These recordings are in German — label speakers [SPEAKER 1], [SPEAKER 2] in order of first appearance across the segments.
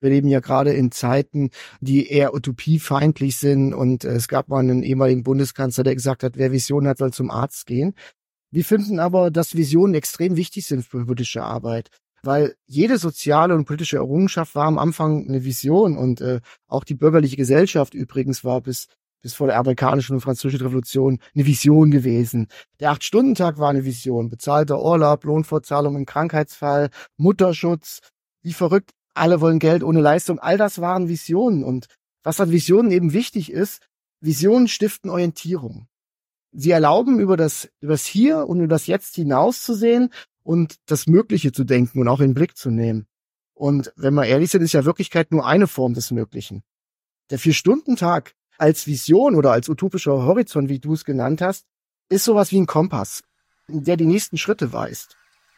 [SPEAKER 1] Wir leben ja gerade in Zeiten, die eher utopiefeindlich sind und es gab mal einen ehemaligen Bundeskanzler, der gesagt hat, wer Visionen hat, soll zum Arzt gehen. Wir finden aber, dass Visionen extrem wichtig sind für politische Arbeit, weil jede soziale und politische Errungenschaft war am Anfang eine Vision und auch die bürgerliche Gesellschaft übrigens war bis vor der amerikanischen und französischen Revolution eine Vision gewesen. Der 8-Stunden-Tag war eine Vision, bezahlter Urlaub, Lohnfortzahlung im Krankheitsfall, Mutterschutz, wie verrückt. Alle wollen Geld ohne Leistung. All das waren Visionen. Und was an Visionen eben wichtig ist, Visionen stiften Orientierung. Sie erlauben, über das Hier und über das Jetzt hinauszusehen und das Mögliche zu denken und auch in den Blick zu nehmen. Und wenn wir ehrlich sind, ist ja Wirklichkeit nur eine Form des Möglichen. Der 4-Stunden-Tag als Vision oder als utopischer Horizont, wie du es genannt hast, ist sowas wie ein Kompass, der die nächsten Schritte weist.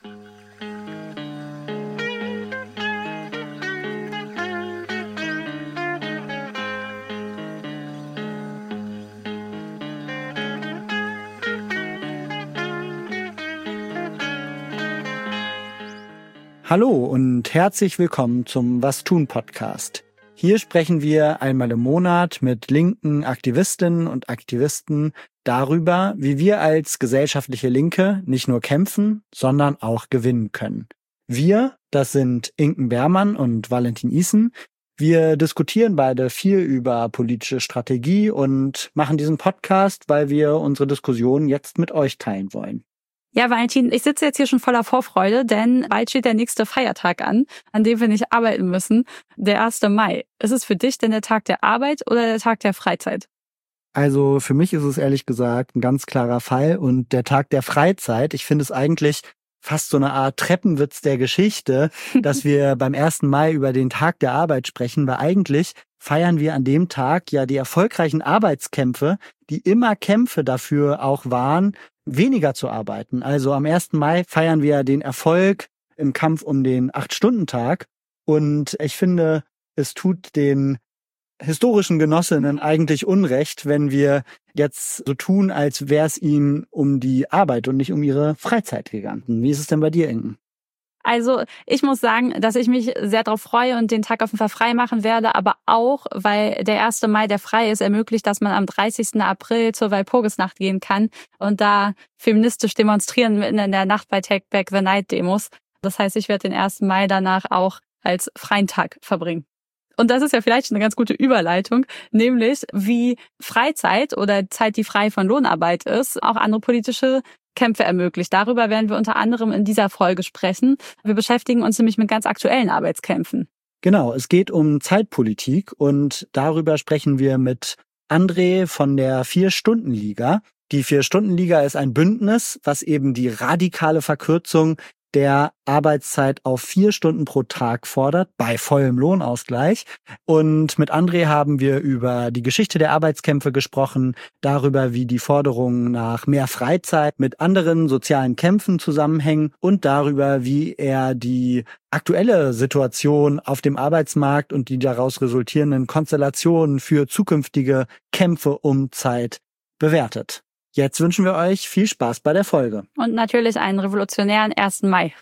[SPEAKER 2] Hallo und herzlich willkommen zum Was tun Podcast. Hier sprechen wir einmal im Monat mit linken Aktivistinnen und Aktivisten darüber, wie wir als gesellschaftliche Linke nicht nur kämpfen, sondern auch gewinnen können. Wir, das sind Inken Bermann und Valentin Isen. Wir diskutieren beide viel über politische Strategie und machen diesen Podcast, weil wir unsere Diskussion jetzt mit euch teilen wollen.
[SPEAKER 3] Ja, Valentin, ich sitze jetzt hier schon voller Vorfreude, denn bald steht der nächste Feiertag an dem wir nicht arbeiten müssen, der 1. Mai. Ist es für dich denn der Tag der Arbeit oder der Tag der Freizeit?
[SPEAKER 2] Also für mich ist es ehrlich gesagt ein ganz klarer Fall und der Tag der Freizeit. Ich finde es eigentlich fast so eine Art Treppenwitz der Geschichte, dass wir beim 1. Mai über den Tag der Arbeit sprechen, weil eigentlich feiern wir an dem Tag ja die erfolgreichen Arbeitskämpfe, die immer Kämpfe dafür auch waren, weniger zu arbeiten. Also am 1. Mai feiern wir den Erfolg im Kampf um den 8-Stunden-Tag. Und ich finde, es tut den historischen Genossinnen eigentlich Unrecht, wenn wir jetzt so tun, als wäre es ihnen um die Arbeit und nicht um ihre Freizeit gegangen. Wie ist es denn bei dir, Inken?
[SPEAKER 3] Also ich muss sagen, dass ich mich sehr darauf freue und den Tag auf jeden Fall frei machen werde, aber auch, weil der 1. Mai, der frei ist, ermöglicht, dass man am 30. April zur Walpurgisnacht gehen kann und da feministisch demonstrieren mitten in der Nacht bei Take Back the Night Demos. Das heißt, ich werde den 1. Mai danach auch als freien Tag verbringen. Und das ist ja vielleicht eine ganz gute Überleitung, nämlich wie Freizeit oder Zeit, die frei von Lohnarbeit ist, auch andere politische Kämpfe ermöglicht. Darüber werden wir unter anderem in dieser Folge sprechen. Wir beschäftigen uns nämlich mit ganz aktuellen Arbeitskämpfen.
[SPEAKER 2] Genau, es geht um Zeitpolitik und darüber sprechen wir mit André von der 4-Stunden-Liga. Die 4-Stunden-Liga ist ein Bündnis, was eben die radikale Verkürzung der Arbeitszeit auf 4 Stunden pro Tag fordert, bei vollem Lohnausgleich. Und mit André haben wir über die Geschichte der Arbeitskämpfe gesprochen, darüber, wie die Forderungen nach mehr Freizeit mit anderen sozialen Kämpfen zusammenhängen und darüber, wie er die aktuelle Situation auf dem Arbeitsmarkt und die daraus resultierenden Konstellationen für zukünftige Kämpfe um Zeit bewertet. Jetzt wünschen wir euch viel Spaß bei der Folge.
[SPEAKER 3] Und natürlich einen revolutionären 1. Mai.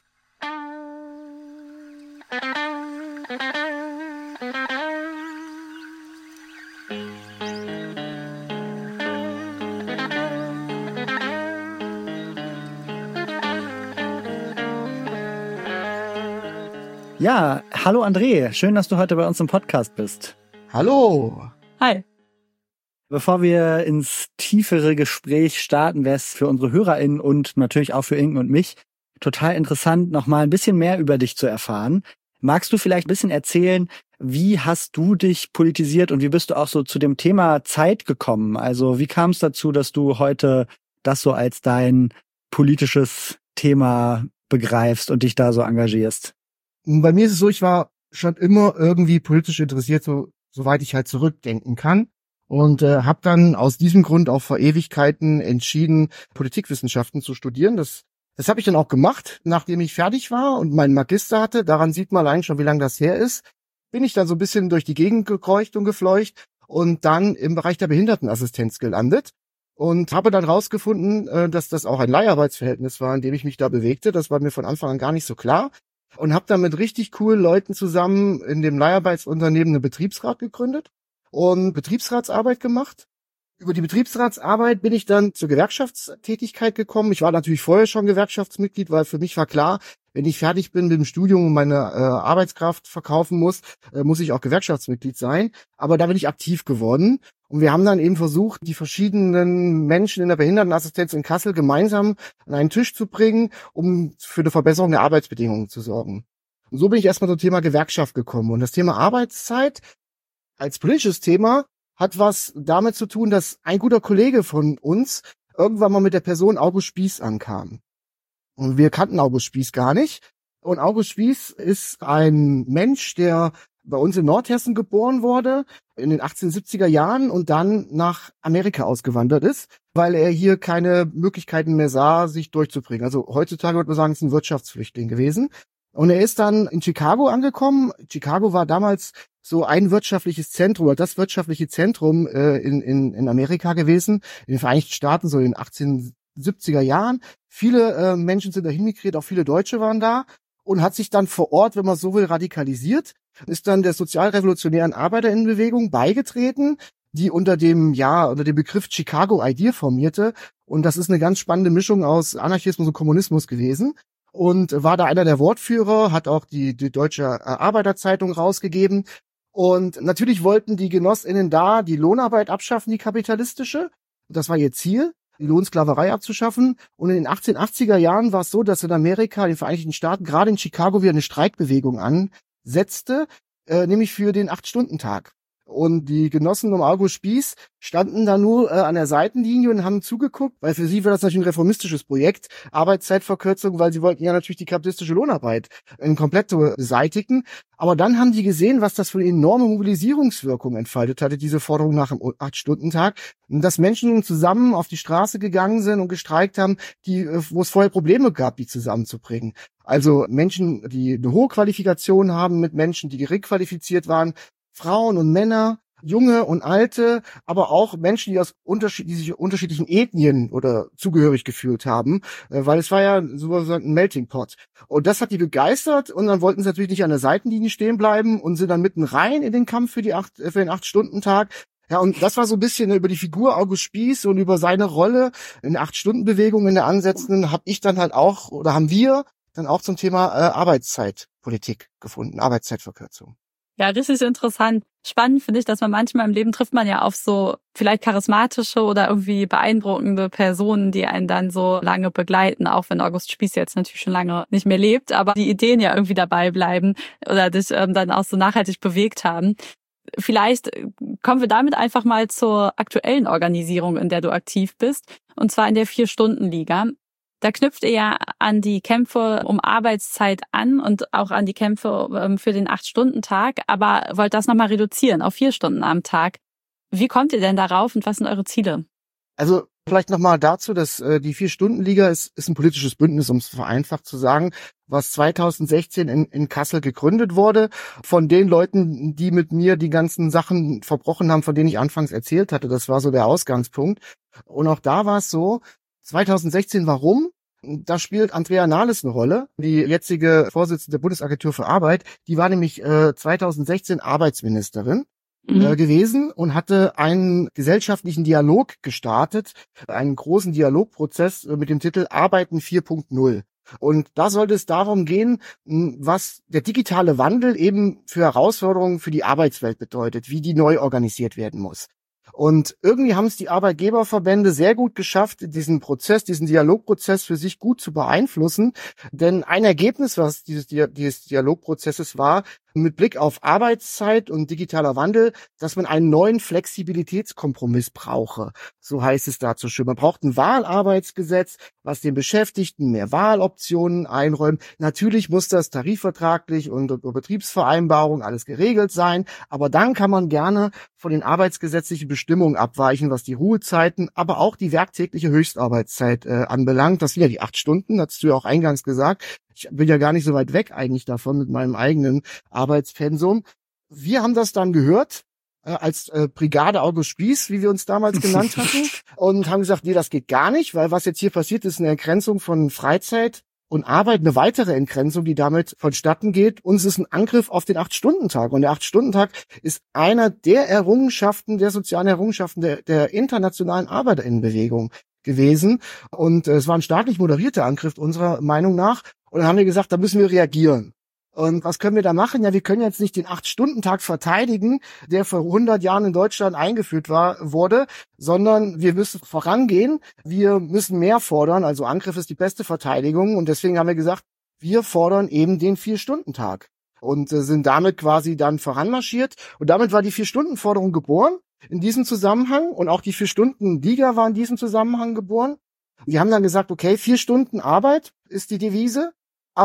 [SPEAKER 2] Ja, hallo André, schön, dass du heute bei uns im Podcast bist.
[SPEAKER 1] Hallo.
[SPEAKER 3] Hi.
[SPEAKER 2] Bevor wir ins tiefere Gespräch starten, wäre es für unsere HörerInnen und natürlich auch für Inken und mich total interessant, noch mal ein bisschen mehr über dich zu erfahren. Magst du vielleicht ein bisschen erzählen, wie hast du dich politisiert und wie bist du auch so zu dem Thema Zeit gekommen? Also wie kam es dazu, dass du heute das so als dein politisches Thema begreifst und dich da so engagierst?
[SPEAKER 1] Bei mir ist es so, ich war schon immer irgendwie politisch interessiert, soweit ich halt zurückdenken kann. Und habe dann aus diesem Grund auch vor Ewigkeiten entschieden, Politikwissenschaften zu studieren. Das habe ich dann auch gemacht, nachdem ich fertig war und meinen Magister hatte. Daran sieht man allein schon, wie lange das her ist. Bin ich dann so ein bisschen durch die Gegend gekreucht und gefleucht und dann im Bereich der Behindertenassistenz gelandet und habe dann rausgefunden, dass das auch ein Leiharbeitsverhältnis war, in dem ich mich da bewegte. Das war mir von Anfang an gar nicht so klar. und habe dann mit richtig coolen Leuten zusammen in dem Leiharbeitsunternehmen einen Betriebsrat gegründet und Betriebsratsarbeit gemacht. Über die Betriebsratsarbeit bin ich dann zur Gewerkschaftstätigkeit gekommen. Ich war natürlich vorher schon Gewerkschaftsmitglied, weil für mich war klar, wenn ich fertig bin mit dem Studium und meine Arbeitskraft verkaufen muss, muss ich auch Gewerkschaftsmitglied sein. Aber da bin ich aktiv geworden. Und wir haben dann eben versucht, die verschiedenen Menschen in der Behindertenassistenz in Kassel gemeinsam an einen Tisch zu bringen, um für eine Verbesserung der Arbeitsbedingungen zu sorgen. Und so bin ich erstmal zum Thema Gewerkschaft gekommen. Und das Thema Arbeitszeit als politisches Thema hat was damit zu tun, dass ein guter Kollege von uns irgendwann mal mit der Person August Spieß ankam. Und wir kannten August Spieß gar nicht. Und August Spieß ist ein Mensch, der bei uns in Nordhessen geboren wurde, in den 1870er Jahren und dann nach Amerika ausgewandert ist, weil er hier keine Möglichkeiten mehr sah, sich durchzubringen. Also heutzutage würde man sagen, es ist ein Wirtschaftsflüchtling gewesen. Und er ist dann in Chicago angekommen. Chicago war damals so ein wirtschaftliches Zentrum, oder das wirtschaftliche Zentrum in Amerika gewesen, in den Vereinigten Staaten, so in den 1870er Jahren. Viele Menschen sind dahin migriert, auch viele Deutsche waren da und hat sich dann vor Ort, wenn man so will, radikalisiert, ist dann der sozialrevolutionären Arbeiterinnenbewegung beigetreten, die unter dem Begriff Chicago Idea formierte. Und das ist eine ganz spannende Mischung aus Anarchismus und Kommunismus gewesen. Und war da einer der Wortführer, hat auch die Deutsche Arbeiterzeitung rausgegeben. Und natürlich wollten die GenossInnen da die Lohnarbeit abschaffen, die kapitalistische. Das war ihr Ziel, die Lohnsklaverei abzuschaffen. Und in den 1880er Jahren war es so, dass in Amerika, in den Vereinigten Staaten, gerade in Chicago wieder eine Streikbewegung ansetzte, nämlich für den 8-Stunden-Tag. Und die Genossen um August Spieß standen da nur an der Seitenlinie und haben zugeguckt, weil für sie war das natürlich ein reformistisches Projekt, Arbeitszeitverkürzung, weil sie wollten ja natürlich die kapitalistische Lohnarbeit komplett beseitigen. Aber dann haben die gesehen, was das für eine enorme Mobilisierungswirkung entfaltet hatte, diese Forderung nach dem 8-Stunden-Tag. Dass Menschen zusammen auf die Straße gegangen sind und gestreikt haben, wo es vorher Probleme gab, die zusammenzubringen. Also Menschen, die eine hohe Qualifikation haben mit Menschen, die gering qualifiziert waren, Frauen und Männer, Junge und Alte, aber auch Menschen, die sich unterschiedlichen Ethnien oder zugehörig gefühlt haben, weil es war ja so ein Melting Pot. Und das hat die begeistert und dann wollten sie natürlich nicht an der Seitenlinie stehen bleiben und sind dann mitten rein in den Kampf für den 8-Stunden-Tag. Ja, und das war so ein bisschen über die Figur August Spieß und über seine Rolle in der 8-Stunden-Bewegung in der Ansetzenden haben wir dann auch zum Thema Arbeitszeitpolitik gefunden, Arbeitszeitverkürzung.
[SPEAKER 3] Ja, richtig interessant. Spannend finde ich, dass man manchmal im Leben trifft man ja auf so vielleicht charismatische oder irgendwie beeindruckende Personen, die einen dann so lange begleiten, auch wenn August Spieß jetzt natürlich schon lange nicht mehr lebt, aber die Ideen ja irgendwie dabei bleiben oder dich dann auch so nachhaltig bewegt haben. Vielleicht kommen wir damit einfach mal zur aktuellen Organisierung, in der du aktiv bist, und zwar in der 4-Stunden-Liga. Da knüpft ihr ja an die Kämpfe um Arbeitszeit an und auch an die Kämpfe für den 8-Stunden-Tag, aber wollt das nochmal reduzieren auf 4 Stunden am Tag. Wie kommt ihr denn darauf und was sind eure Ziele?
[SPEAKER 1] Also vielleicht nochmal dazu, dass die 4-Stunden-Liga ist ein politisches Bündnis, um es vereinfacht zu sagen, was 2016 in Kassel gegründet wurde, von den Leuten, die mit mir die ganzen Sachen verbrochen haben, von denen ich anfangs erzählt hatte. Das war so der Ausgangspunkt. Und auch da war es so, 2016, warum? Da spielt Andrea Nahles eine Rolle, die jetzige Vorsitzende der Bundesagentur für Arbeit. Die war nämlich 2016 Arbeitsministerin gewesen und hatte einen gesellschaftlichen Dialog gestartet, einen großen Dialogprozess mit dem Titel Arbeiten 4.0. Und da sollte es darum gehen, was der digitale Wandel eben für Herausforderungen für die Arbeitswelt bedeutet, wie die neu organisiert werden muss. Und irgendwie haben es die Arbeitgeberverbände sehr gut geschafft, diesen Dialogprozess für sich gut zu beeinflussen. Denn ein Ergebnis, was dieses Dialogprozesses war, mit Blick auf Arbeitszeit und digitaler Wandel, dass man einen neuen Flexibilitätskompromiss brauche. So heißt es dazu schön. Man braucht ein Wahlarbeitsgesetz, was den Beschäftigten mehr Wahloptionen einräumt. Natürlich muss das tarifvertraglich und über Betriebsvereinbarung alles geregelt sein. Aber dann kann man gerne von den arbeitsgesetzlichen Bestimmungen abweichen, was die Ruhezeiten, aber auch die werktägliche Höchstarbeitszeit anbelangt. Das sind ja die 8 Stunden, hast du ja auch eingangs gesagt. Ich bin ja gar nicht so weit weg eigentlich davon mit meinem eigenen Arbeitspensum. Wir haben das dann gehört als Brigade August Spieß, wie wir uns damals genannt hatten, und haben gesagt, nee, das geht gar nicht, weil was jetzt hier passiert, ist eine Entgrenzung von Freizeit und Arbeit eine weitere Entgrenzung, die damit vonstatten geht. Uns ist ein Angriff auf den 8-Stunden-Tag. Und der 8-Stunden-Tag ist einer der Errungenschaften, der sozialen Errungenschaften der internationalen ArbeiterInnenbewegung gewesen. Und es war ein staatlich moderierter Angriff unserer Meinung nach. Und dann haben wir gesagt, da müssen wir reagieren. Und was können wir da machen? Ja, wir können jetzt nicht den 8-Stunden-Tag verteidigen, der vor 100 Jahren in Deutschland eingeführt wurde, sondern wir müssen vorangehen. Wir müssen mehr fordern. Also Angriff ist die beste Verteidigung. Und deswegen haben wir gesagt, wir fordern eben den 4-Stunden-Tag und sind damit quasi dann voranmarschiert. Und damit war die 4-Stunden-Forderung geboren in diesem Zusammenhang. Und auch die 4-Stunden-Liga war in diesem Zusammenhang geboren. Wir haben dann gesagt, okay, 4 Stunden Arbeit ist die Devise.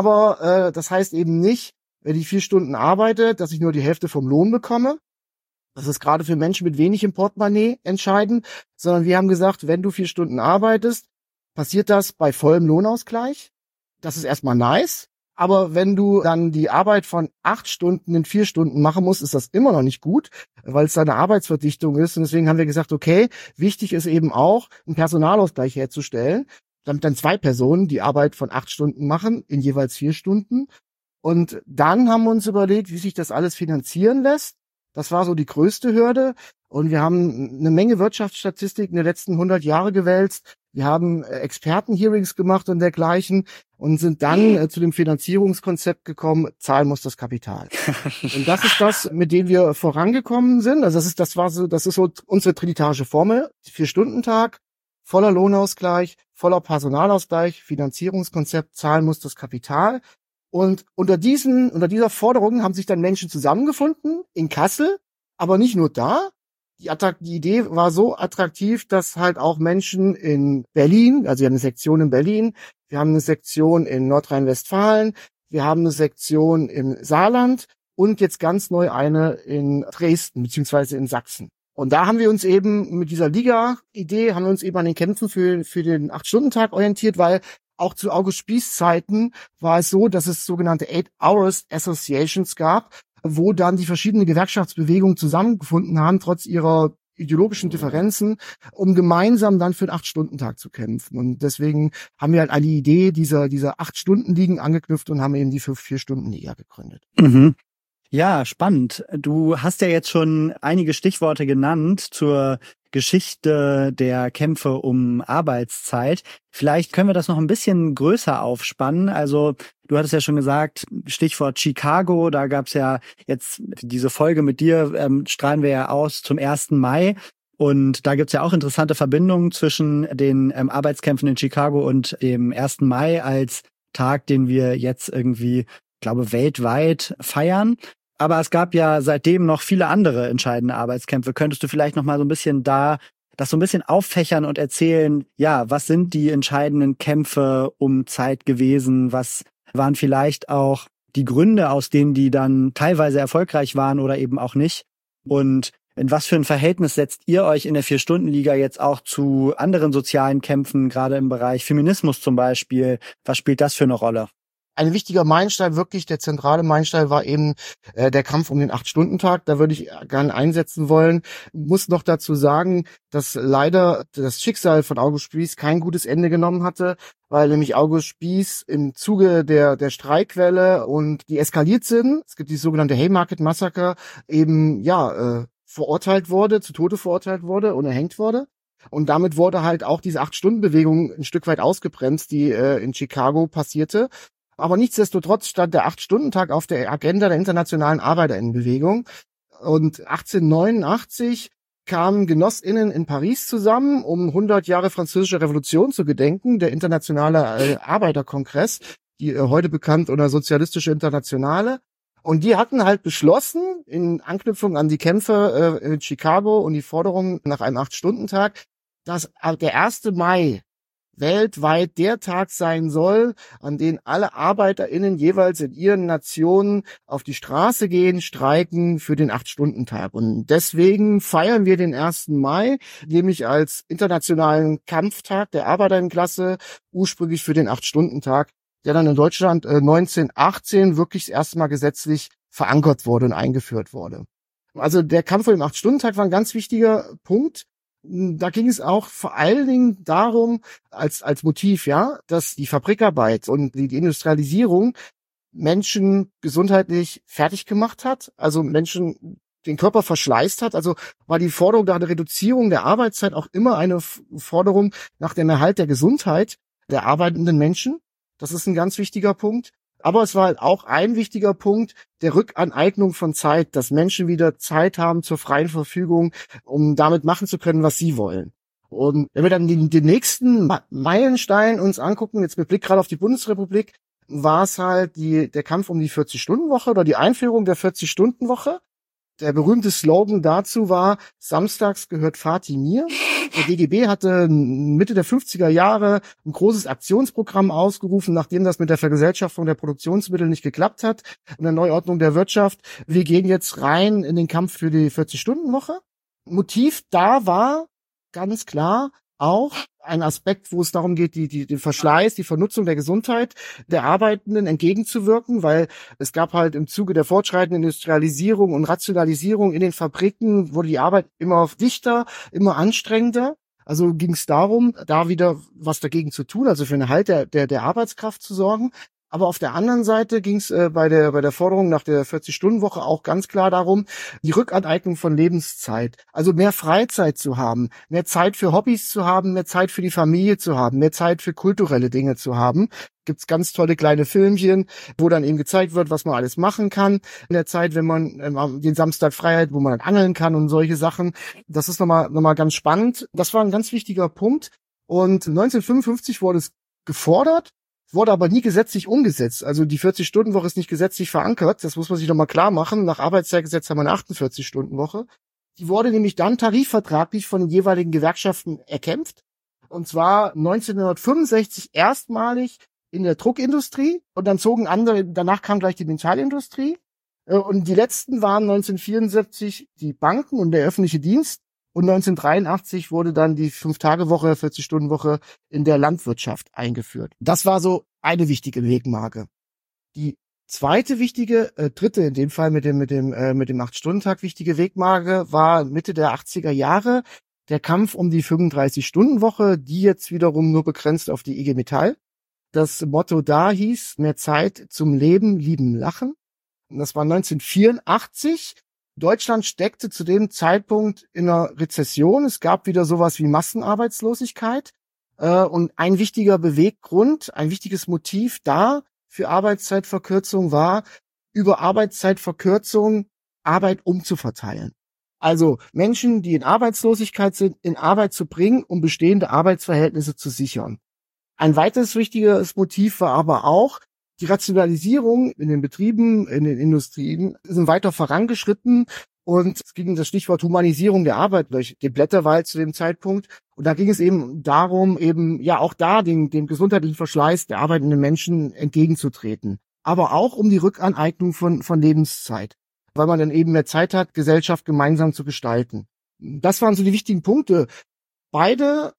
[SPEAKER 1] Aber das heißt eben nicht, wenn ich 4 Stunden arbeite, dass ich nur die Hälfte vom Lohn bekomme. Das ist gerade für Menschen mit wenig im Portemonnaie entscheidend. Sondern wir haben gesagt, wenn du 4 Stunden arbeitest, passiert das bei vollem Lohnausgleich. Das ist erstmal nice. Aber wenn du dann die Arbeit von 8 Stunden in 4 Stunden machen musst, ist das immer noch nicht gut, weil es da eine Arbeitsverdichtung ist. Und deswegen haben wir gesagt, okay, wichtig ist eben auch, einen Personalausgleich herzustellen, damit dann 2 Personen die Arbeit von 8 Stunden machen, in jeweils 4 Stunden. Und dann haben wir uns überlegt, wie sich das alles finanzieren lässt. Das war so die größte Hürde. Und wir haben eine Menge Wirtschaftsstatistiken der letzten 100 Jahre gewälzt. Wir haben Expertenhearings gemacht und dergleichen und sind dann zu dem Finanzierungskonzept gekommen, zahlen muss das Kapital. Und das ist das, mit dem wir vorangekommen sind. Also das ist so unsere trilitarische Formel. 4-Stunden-Tag, voller Lohnausgleich, voller Personalausgleich, Finanzierungskonzept, zahlen muss das Kapital. Und unter dieser Forderung haben sich dann Menschen zusammengefunden in Kassel, aber nicht nur da. Die Idee war so attraktiv, dass halt auch Menschen in Berlin, also wir haben eine Sektion in Berlin, wir haben eine Sektion in Nordrhein-Westfalen, wir haben eine Sektion im Saarland und jetzt ganz neu eine in Dresden beziehungsweise in Sachsen. Und da haben wir uns eben mit dieser Liga-Idee, haben wir uns eben an den Kämpfen für den 8-Stunden-Tag orientiert, weil auch zu August Spies Zeiten war es so, dass es sogenannte 8 Hours Associations gab, wo dann die verschiedenen Gewerkschaftsbewegungen zusammengefunden haben, trotz ihrer ideologischen Differenzen, um gemeinsam dann für den 8-Stunden-Tag zu kämpfen. Und deswegen haben wir halt an die Idee dieser 8-Stunden-Ligen angeknüpft und haben eben die 4-Stunden-Liga gegründet.
[SPEAKER 2] Mhm. Ja, spannend. Du hast ja jetzt schon einige Stichworte genannt zur Geschichte der Kämpfe um Arbeitszeit. Vielleicht können wir das noch ein bisschen größer aufspannen. Also du hattest ja schon gesagt, Stichwort Chicago, da gab's ja jetzt diese Folge mit dir, strahlen wir ja aus zum 1. Mai. Und da gibt's ja auch interessante Verbindungen zwischen den Arbeitskämpfen in Chicago und dem 1. Mai als Tag, den wir jetzt irgendwie, glaube, weltweit feiern. Aber es gab ja seitdem noch viele andere entscheidende Arbeitskämpfe. Könntest du vielleicht noch mal so ein bisschen das so ein bisschen auffächern und erzählen, ja, was sind die entscheidenden Kämpfe um Zeit gewesen? Was waren vielleicht auch die Gründe, aus denen die dann teilweise erfolgreich waren oder eben auch nicht? Und in was für ein Verhältnis setzt ihr euch in der 4-Stunden-Liga jetzt auch zu anderen sozialen Kämpfen, gerade im Bereich Feminismus zum Beispiel? Was spielt das für eine Rolle?
[SPEAKER 1] Ein wichtiger Meilenstein, wirklich der zentrale Meilenstein, war eben der Kampf um den 8-Stunden-Tag. Da würde ich gerne einsetzen wollen. Muss noch dazu sagen, dass leider das Schicksal von August Spies kein gutes Ende genommen hatte, weil nämlich August Spies im Zuge der Streikwelle und die eskaliert sind, es gibt die sogenannte Haymarket Massaker, eben verurteilt wurde, zu Tode verurteilt wurde und erhängt wurde. Und damit wurde halt auch diese 8-Stunden-Bewegung ein Stück weit ausgebremst, die in Chicago passierte. Aber nichtsdestotrotz stand der 8-Stunden-Tag auf der Agenda der internationalen ArbeiterInnenbewegung. Und 1889 kamen GenossInnen in Paris zusammen, um 100 Jahre französische Revolution zu gedenken, der internationale Arbeiterkongress, die heute bekannt unter Sozialistische Internationale. Und die hatten halt beschlossen, in Anknüpfung an die Kämpfe in Chicago und die Forderung nach einem 8-Stunden-Tag, dass der 1. Mai weltweit der Tag sein soll, an dem alle ArbeiterInnen jeweils in ihren Nationen auf die Straße gehen, streiken für den 8-Stunden-Tag. Und deswegen feiern wir den 1. Mai, nämlich als internationalen Kampftag der Arbeiterinnenklasse, ursprünglich für den 8-Stunden-Tag, der dann in Deutschland 1918 wirklich das erste Mal gesetzlich verankert wurde und eingeführt wurde. Also der Kampf vor dem 8-Stunden-Tag war ein ganz wichtiger Punkt. da ging es auch vor allen Dingen darum, als Motiv, ja, dass die Fabrikarbeit und die Industrialisierung Menschen gesundheitlich fertig gemacht hat, also Menschen den Körper verschleißt hat. Also war die Forderung nach der Reduzierung der Arbeitszeit auch immer eine Forderung nach dem Erhalt der Gesundheit der arbeitenden Menschen. Das ist ein ganz wichtiger Punkt. Aber es war halt auch ein wichtiger Punkt der Rückaneignung von Zeit, dass Menschen wieder Zeit haben zur freien Verfügung, um damit machen zu können, was sie wollen. Und wenn wir dann den nächsten Meilenstein uns angucken, jetzt mit Blick gerade auf die Bundesrepublik, war es halt der Kampf um die 40-Stunden-Woche oder die Einführung der 40-Stunden-Woche. Der berühmte Slogan dazu war, samstags gehört Vati mir. Der DGB hatte Mitte der 50er Jahre ein großes Aktionsprogramm ausgerufen, nachdem das mit der Vergesellschaftung der Produktionsmittel nicht geklappt hat und der Neuordnung der Wirtschaft. Wir gehen jetzt rein in den Kampf für die 40-Stunden-Woche. Motiv da war ganz klar auch ein Aspekt, wo es darum geht, den Verschleiß, die Vernutzung der Gesundheit der Arbeitenden entgegenzuwirken, weil es gab halt im Zuge der fortschreitenden Industrialisierung und Rationalisierung in den Fabriken, wurde die Arbeit immer dichter, immer anstrengender. Also ging es darum, da wieder was dagegen zu tun, also für einen Halt der Arbeitskraft zu sorgen. Aber auf der anderen Seite ging es bei der Forderung nach der 40-Stunden-Woche auch ganz klar darum, die Rückaneignung von Lebenszeit. Also mehr Freizeit zu haben, mehr Zeit für Hobbys zu haben, mehr Zeit für die Familie zu haben, mehr Zeit für kulturelle Dinge zu haben. Gibt's ganz tolle kleine Filmchen, wo dann eben gezeigt wird, was man alles machen kann in der Zeit, wenn man den Samstag frei hat, wo man dann angeln kann und solche Sachen. Das ist nochmal ganz spannend. Das war ein ganz wichtiger Punkt. Und 1955 wurde es gefordert, wurde aber nie gesetzlich umgesetzt. Also die 40-Stunden-Woche ist nicht gesetzlich verankert. Das muss man sich nochmal klar machen. Nach Arbeitszeitgesetz haben wir eine 48-Stunden-Woche. Die wurde nämlich dann tarifvertraglich von den jeweiligen Gewerkschaften erkämpft. Und zwar 1965 erstmalig in der Druckindustrie. Und dann zogen andere, danach kam gleich die Metallindustrie. Und die letzten waren 1974 die Banken und der öffentliche Dienst. Und 1983 wurde dann die 5-Tage-Woche, 40-Stunden-Woche in der Landwirtschaft eingeführt. Das war so eine wichtige Wegmarke. Die zweite wichtige, dritte in dem Fall mit dem 8-Stunden-Tag wichtige Wegmarke war Mitte der 80er Jahre der Kampf um die 35-Stunden-Woche, die jetzt wiederum nur begrenzt auf die IG Metall. Das Motto da hieß, mehr Zeit zum Leben, Lieben, Lachen. Und das war 1984. Deutschland steckte zu dem Zeitpunkt in einer Rezession. Es gab wieder sowas wie Massenarbeitslosigkeit. Und ein wichtiger Beweggrund, ein wichtiges Motiv da für Arbeitszeitverkürzung war, über Arbeitszeitverkürzung Arbeit umzuverteilen. Also Menschen, die in Arbeitslosigkeit sind, in Arbeit zu bringen, um bestehende Arbeitsverhältnisse zu sichern. Ein weiteres wichtiges Motiv war aber auch, die Rationalisierung in den Betrieben, in den Industrien sind weiter vorangeschritten und es ging das Stichwort Humanisierung der Arbeit durch den Blätterwald zu dem Zeitpunkt. Und da ging es eben darum, eben ja auch da dem gesundheitlichen Verschleiß der arbeitenden Menschen entgegenzutreten. Aber auch um die Rückaneignung von Lebenszeit, weil man dann eben mehr Zeit hat, Gesellschaft gemeinsam zu gestalten. Das waren so die wichtigen Punkte. Beide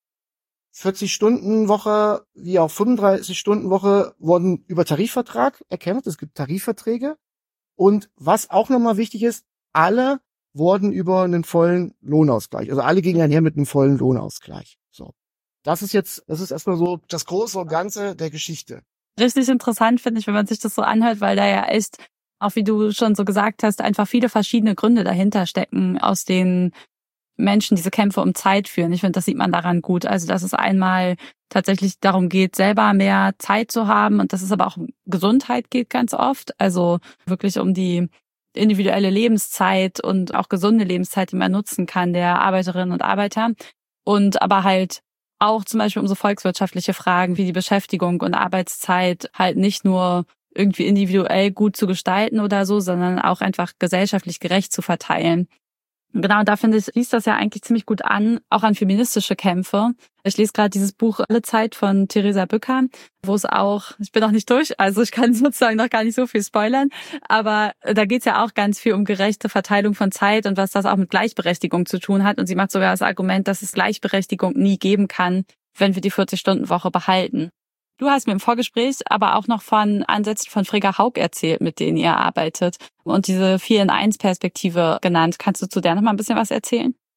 [SPEAKER 1] 40-Stunden-Woche wie auch 35-Stunden-Woche wurden über Tarifvertrag erkämpft. Es gibt Tarifverträge. Und was auch nochmal wichtig ist, alle wurden über einen vollen Lohnausgleich. Also alle gingen einher mit einem vollen Lohnausgleich. So. Das ist erstmal so das Große und Ganze der Geschichte.
[SPEAKER 3] Richtig interessant finde ich, wenn man sich das so anhört, weil da ja echt, auch wie du schon so gesagt hast, einfach viele verschiedene Gründe dahinter stecken, aus denen Menschen diese Kämpfe um Zeit führen. Ich finde, das sieht man daran gut. Also, dass es einmal tatsächlich darum geht, selber mehr Zeit zu haben und dass es aber auch um Gesundheit geht ganz oft. Also wirklich um die individuelle Lebenszeit und auch gesunde Lebenszeit, die man nutzen kann, der Arbeiterinnen und Arbeiter. Und aber halt auch zum Beispiel um so volkswirtschaftliche Fragen wie die Beschäftigung und Arbeitszeit halt nicht nur irgendwie individuell gut zu gestalten oder so, sondern auch einfach gesellschaftlich gerecht zu verteilen. Genau, und da finde ich, liest das ja eigentlich ziemlich gut an, auch an feministische Kämpfe. Ich lese gerade dieses Buch Alle Zeit von Theresa Bücker, wo es auch, ich bin noch nicht durch, also ich kann sozusagen noch gar nicht so viel spoilern, aber da geht es ja auch ganz viel um gerechte Verteilung von Zeit und was das auch mit Gleichberechtigung zu tun hat. Und sie macht sogar das Argument, dass es Gleichberechtigung nie geben kann, wenn wir die 40-Stunden-Woche behalten. Du hast mir im Vorgespräch aber auch noch von Ansätzen von Frigga Haug erzählt, mit denen ihr arbeitet und diese 4-in-1-Perspektive genannt. Kannst du zu der noch mal ein bisschen was erzählen?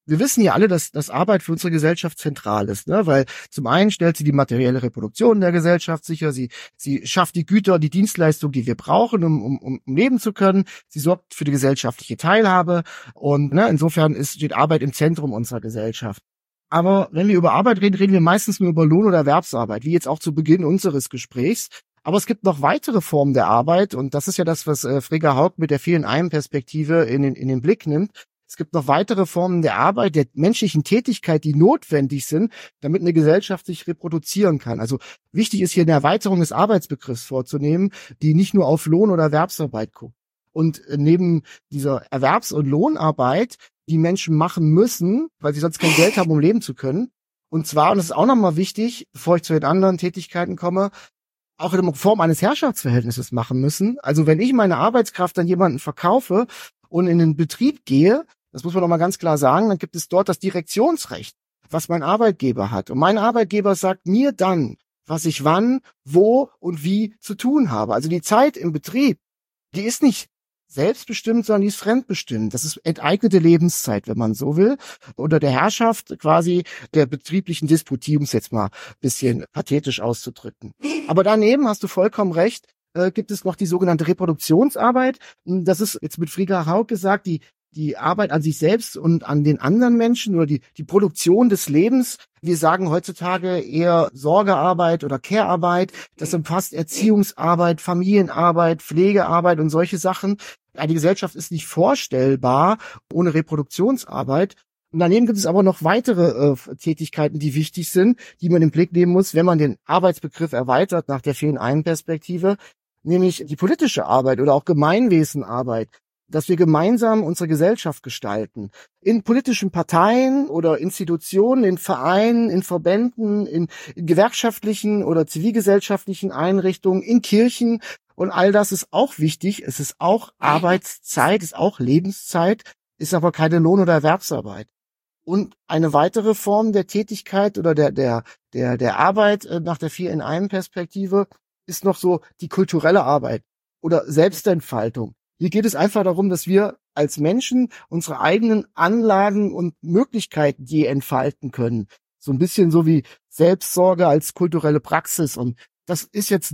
[SPEAKER 1] wir wissen ja alle, dass Arbeit für unsere Gesellschaft zentral ist, ne? Weil zum einen stellt sie die materielle Reproduktion der Gesellschaft sicher, sie schafft die Güter, die Dienstleistungen, die wir brauchen, um leben zu können. Sie sorgt für die gesellschaftliche Teilhabe und insofern steht Arbeit im Zentrum unserer Gesellschaft. Aber wenn wir über Arbeit reden, reden wir meistens nur über Lohn- oder Erwerbsarbeit, wie jetzt auch zu Beginn unseres Gesprächs. Aber es gibt noch weitere Formen der Arbeit und das ist ja das, was Frigga Haug mit der Vielen-Ein-Perspektive in den Blick nimmt. Es gibt noch weitere Formen der Arbeit, der menschlichen Tätigkeit, die notwendig sind, damit eine Gesellschaft sich reproduzieren kann. Also wichtig ist hier eine Erweiterung des Arbeitsbegriffs vorzunehmen, die nicht nur auf Lohn- oder Erwerbsarbeit guckt. Und neben dieser Erwerbs- und Lohnarbeit, die Menschen machen müssen, weil sie sonst kein Geld haben, um leben zu können. Und zwar, und das ist auch nochmal wichtig, bevor ich zu den anderen Tätigkeiten komme, auch in Form eines Herrschaftsverhältnisses machen müssen. Also wenn ich meine Arbeitskraft an jemanden verkaufe und in den Betrieb gehe, das muss man doch mal ganz klar sagen, dann gibt es dort das Direktionsrecht, was mein Arbeitgeber hat. Und mein Arbeitgeber sagt mir dann, was ich wann, wo und wie zu tun habe. Also die Zeit im Betrieb, die ist nicht selbstbestimmt, sondern die ist fremdbestimmt. Das ist enteignete Lebenszeit, wenn man so will, unter der Herrschaft quasi der betrieblichen Disputie, um es jetzt mal ein bisschen pathetisch auszudrücken. Aber daneben hast du vollkommen recht, gibt es noch die sogenannte Reproduktionsarbeit. Das ist jetzt mit Frigga Haug gesagt, die Arbeit an sich selbst und an den anderen Menschen oder die Produktion des Lebens. Wir sagen heutzutage eher Sorgearbeit oder Care-Arbeit. Das umfasst Erziehungsarbeit, Familienarbeit, Pflegearbeit und solche Sachen. Eine Gesellschaft ist nicht vorstellbar ohne Reproduktionsarbeit. Und daneben gibt es aber noch weitere Tätigkeiten, die wichtig sind, die man im Blick nehmen muss, wenn man den Arbeitsbegriff erweitert nach der Vielen-Ein-Perspektive, nämlich die politische Arbeit oder auch Gemeinwesenarbeit, dass wir gemeinsam unsere Gesellschaft gestalten. In politischen Parteien oder Institutionen, in Vereinen, in Verbänden, in gewerkschaftlichen oder zivilgesellschaftlichen Einrichtungen, in Kirchen. Und all das ist auch wichtig. Es ist auch Arbeitszeit, ist auch Lebenszeit, ist aber keine Lohn- oder Erwerbsarbeit. Und eine weitere Form der Tätigkeit oder der Arbeit nach der Vier-in-einem-Perspektive ist noch so die kulturelle Arbeit oder Selbstentfaltung. Hier geht es einfach darum, dass wir als Menschen unsere eigenen Anlagen und Möglichkeiten je entfalten können. So ein bisschen so wie Selbstsorge als kulturelle Praxis. Und das ist jetzt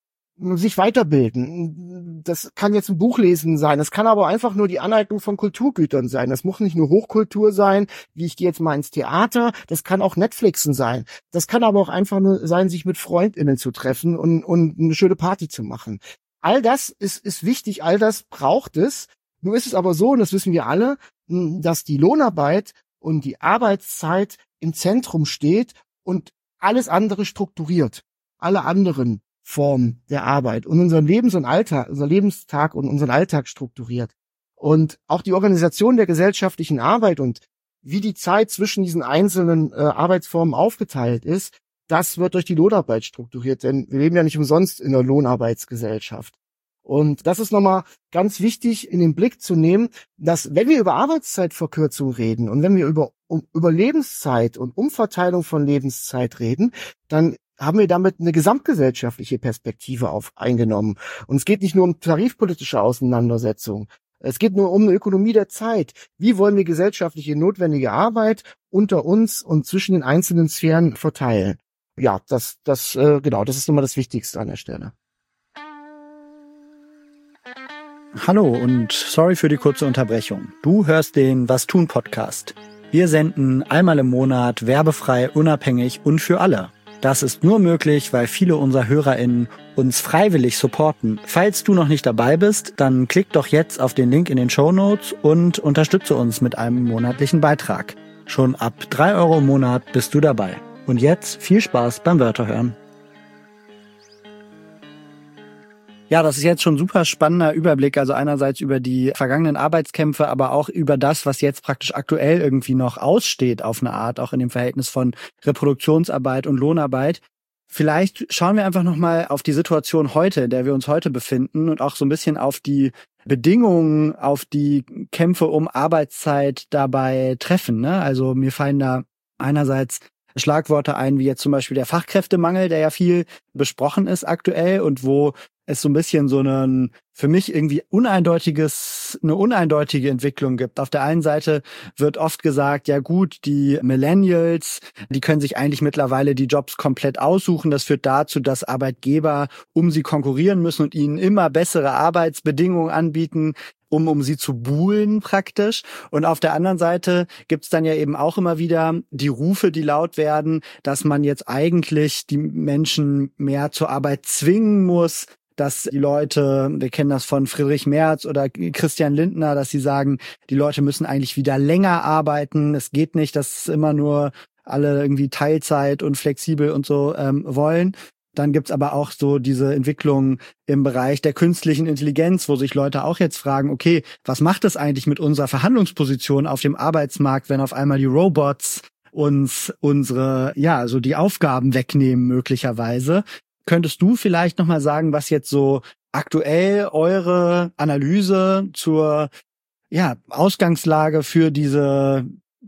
[SPEAKER 1] sich weiterbilden. Das kann jetzt ein Buch lesen sein. Das kann aber einfach nur die Aneignung von Kulturgütern sein. Das muss nicht nur Hochkultur sein, wie ich gehe jetzt mal ins Theater. Das kann auch Netflixen sein. Das kann aber auch einfach nur sein, sich mit FreundInnen zu treffen und eine schöne Party zu machen. All das ist wichtig, all das braucht es. Nur ist es aber so, und das wissen wir alle, dass die Lohnarbeit und die Arbeitszeit im Zentrum steht und alles andere strukturiert. Alle anderen Formen der Arbeit und unseren unser Lebenstag und unseren Alltag strukturiert. Und auch die Organisation der gesellschaftlichen Arbeit und wie die Zeit zwischen diesen einzelnen Arbeitsformen aufgeteilt ist, das wird durch die Lohnarbeit strukturiert, denn wir leben ja nicht umsonst in einer Lohnarbeitsgesellschaft. Und das ist nochmal ganz wichtig in den Blick zu nehmen, dass wenn wir über Arbeitszeitverkürzung reden und wenn wir über Lebenszeit und Umverteilung von Lebenszeit reden, dann haben wir damit eine gesamtgesellschaftliche Perspektive eingenommen. Und es geht nicht nur um tarifpolitische Auseinandersetzungen. Es geht nur um eine Ökonomie der Zeit. Wie wollen wir gesellschaftliche notwendige Arbeit unter uns und zwischen den einzelnen Sphären verteilen? Ja, das ist nochmal das Wichtigste an der Stelle.
[SPEAKER 2] Hallo und sorry für die kurze Unterbrechung. Du hörst den Was tun Podcast. Wir senden einmal im Monat werbefrei, unabhängig und für alle. Das ist nur möglich, weil viele unserer HörerInnen uns freiwillig supporten. Falls du noch nicht dabei bist, dann klick doch jetzt auf den Link in den Shownotes und unterstütze uns mit einem monatlichen Beitrag. Schon ab 3 € im Monat bist du dabei. Und jetzt viel Spaß beim Wörterhören. Ja, das ist jetzt schon ein super spannender Überblick, also einerseits über die vergangenen Arbeitskämpfe, aber auch über das, was jetzt praktisch aktuell irgendwie noch aussteht auf eine Art, auch in dem Verhältnis von Reproduktionsarbeit und Lohnarbeit. Vielleicht schauen wir einfach nochmal auf die Situation heute, in der wir uns heute befinden und auch so ein bisschen auf die Bedingungen, auf die Kämpfe um Arbeitszeit dabei treffen, ne? Also mir fallen da einerseits Schlagworte ein, wie jetzt zum Beispiel der Fachkräftemangel, der ja viel besprochen ist aktuell und wo es so ein bisschen so einen, für mich irgendwie eine uneindeutige Entwicklung gibt. Auf der einen Seite wird oft gesagt, ja gut, die Millennials, die können sich eigentlich mittlerweile die Jobs komplett aussuchen. Das führt dazu, dass Arbeitgeber um sie konkurrieren müssen und ihnen immer bessere Arbeitsbedingungen anbieten, um sie zu buhlen praktisch. Und auf der anderen Seite gibt's dann ja eben auch immer wieder die Rufe, die laut werden, dass man jetzt eigentlich die Menschen mehr zur Arbeit zwingen muss, dass die Leute, wir kennen das von Friedrich Merz oder Christian Lindner, dass sie sagen, die Leute müssen eigentlich wieder länger arbeiten. Es geht nicht, dass immer nur alle irgendwie Teilzeit und flexibel und so wollen. Dann gibt's aber auch so diese Entwicklung im Bereich der künstlichen Intelligenz, wo sich Leute auch jetzt fragen, okay, was macht das eigentlich mit unserer Verhandlungsposition auf dem Arbeitsmarkt, wenn auf einmal die Robots uns unsere, so die Aufgaben wegnehmen möglicherweise? Könntest du vielleicht nochmal sagen, was jetzt so aktuell eure Analyse zur Ausgangslage für diese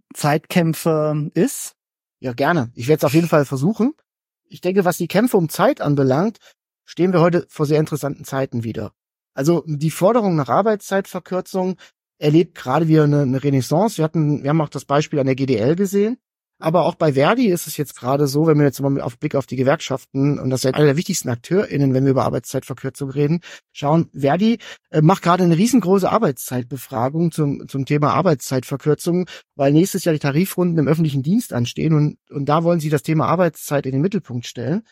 [SPEAKER 2] Zeitkämpfe ist?
[SPEAKER 1] Ja, gerne. Ich werde es auf jeden Fall versuchen. Ich denke, was die Kämpfe um Zeit anbelangt, stehen wir heute vor sehr interessanten Zeiten wieder. Also die Forderung nach Arbeitszeitverkürzung erlebt gerade wieder eine Renaissance. Wir haben auch das Beispiel an der GDL gesehen. Aber auch bei Verdi ist es jetzt gerade so, wenn wir jetzt mal auf Blick auf die Gewerkschaften, und das ist ja einer der wichtigsten AkteurInnen, wenn wir über Arbeitszeitverkürzung reden, schauen, Verdi macht gerade eine riesengroße Arbeitszeitbefragung zum Thema Arbeitszeitverkürzung, weil nächstes Jahr die Tarifrunden im öffentlichen Dienst anstehen und da wollen sie das Thema Arbeitszeit in den Mittelpunkt stellen.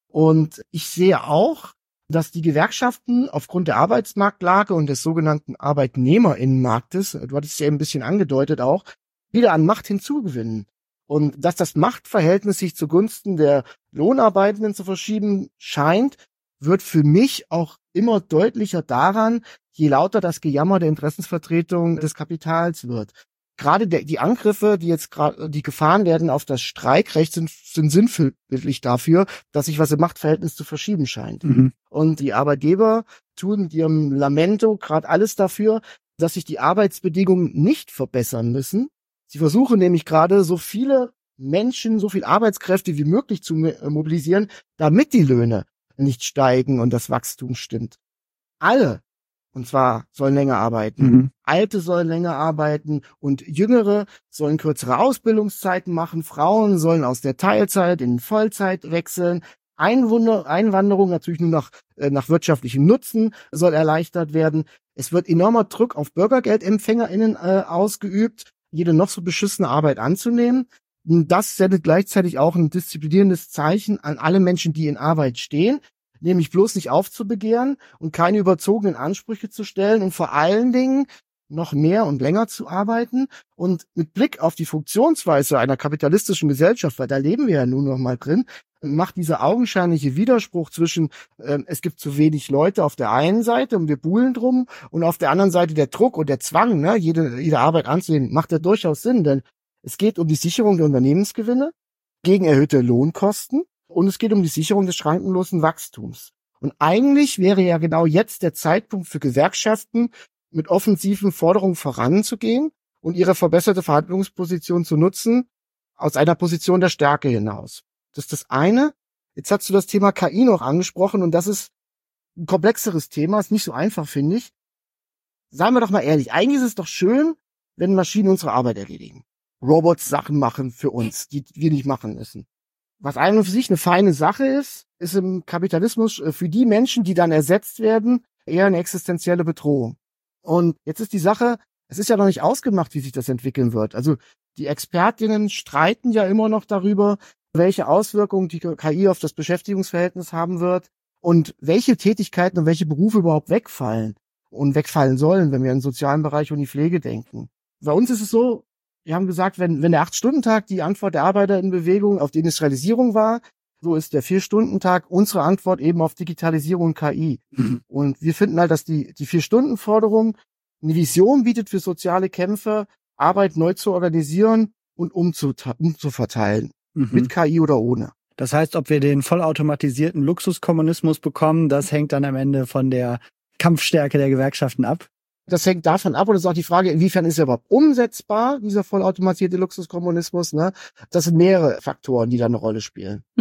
[SPEAKER 1] Und ich sehe auch, dass die Gewerkschaften aufgrund der Arbeitsmarktlage und des sogenannten Arbeitnehmerinnenmarktes, du hattest es ja eben ein bisschen angedeutet auch, wieder an Macht hinzugewinnen. Und dass das Machtverhältnis sich zugunsten der Lohnarbeitenden zu verschieben scheint, wird für mich auch immer deutlicher daran, je lauter das Gejammer der Interessensvertretung des Kapitals wird. Gerade die Angriffe, die gefahren werden auf das Streikrecht, sind sinnbildlich dafür, dass sich was im Machtverhältnis zu verschieben scheint. Mhm. Und die Arbeitgeber tun mit ihrem Lamento gerade alles dafür, dass sich die Arbeitsbedingungen nicht verbessern müssen. Sie versuchen nämlich gerade so viele Menschen, so viel Arbeitskräfte wie möglich zu mobilisieren, damit die Löhne nicht steigen und das Wachstum stimmt. Alle, und zwar sollen länger arbeiten. Mhm. Alte sollen länger arbeiten und Jüngere sollen kürzere Ausbildungszeiten machen. Frauen sollen aus der Teilzeit in Vollzeit wechseln. Einwanderung natürlich nur nach wirtschaftlichem Nutzen soll erleichtert werden. Es wird enormer Druck auf BürgergeldempfängerInnen ausgeübt, jede noch so beschissene Arbeit anzunehmen. Das sendet gleichzeitig auch ein disziplinierendes Zeichen an alle Menschen, die in Arbeit stehen, nämlich bloß nicht aufzubegehren und keine überzogenen Ansprüche zu stellen und vor allen Dingen noch mehr und länger zu arbeiten. Und mit Blick auf die Funktionsweise einer kapitalistischen Gesellschaft, weil da leben wir ja nun noch mal drin, macht dieser augenscheinliche Widerspruch zwischen es gibt zu wenig Leute auf der einen Seite und wir buhlen drum und auf der anderen Seite der Druck und der Zwang, ne, jede Arbeit anzunehmen, macht ja durchaus Sinn, denn es geht um die Sicherung der Unternehmensgewinne gegen erhöhte Lohnkosten und es geht um die Sicherung des schrankenlosen Wachstums. Und eigentlich wäre ja genau jetzt der Zeitpunkt für Gewerkschaften, mit offensiven Forderungen voranzugehen und ihre verbesserte Verhandlungsposition zu nutzen, aus einer Position der Stärke hinaus. Das ist das eine. Jetzt hast du das Thema KI noch angesprochen und das ist ein komplexeres Thema, ist nicht so einfach, finde ich. Seien wir doch mal ehrlich, eigentlich ist es doch schön, wenn Maschinen unsere Arbeit erledigen. Robots Sachen machen für uns, die wir nicht machen müssen. Was für sich eine feine Sache ist im Kapitalismus für die Menschen, die dann ersetzt werden, eher eine existenzielle Bedrohung. Und jetzt ist die Sache, es ist ja noch nicht ausgemacht, wie sich das entwickeln wird. Also die Expertinnen streiten ja immer noch darüber, welche Auswirkungen die KI auf das Beschäftigungsverhältnis haben wird und welche Tätigkeiten und welche Berufe überhaupt wegfallen und wegfallen sollen, wenn wir im sozialen Bereich und die Pflege denken. Bei uns ist es so, wir haben gesagt, wenn der 8-Stunden-Tag die Antwort der Arbeiter in Bewegung auf die Industrialisierung war, so ist der 4-Stunden-Tag unsere Antwort eben auf Digitalisierung und KI. Mhm. Und wir finden halt, dass die 4-Stunden-Forderung eine Vision bietet für soziale Kämpfe, Arbeit neu zu organisieren und umzuverteilen. Mhm. Mit KI oder ohne.
[SPEAKER 2] Das heißt, ob wir den vollautomatisierten Luxuskommunismus bekommen, das hängt dann am Ende von der Kampfstärke der Gewerkschaften ab?
[SPEAKER 1] Das hängt davon ab, und das ist auch die Frage, inwiefern ist er überhaupt umsetzbar, dieser vollautomatisierte Luxuskommunismus, ne? Das sind mehrere Faktoren, die da eine Rolle spielen.
[SPEAKER 3] Mhm.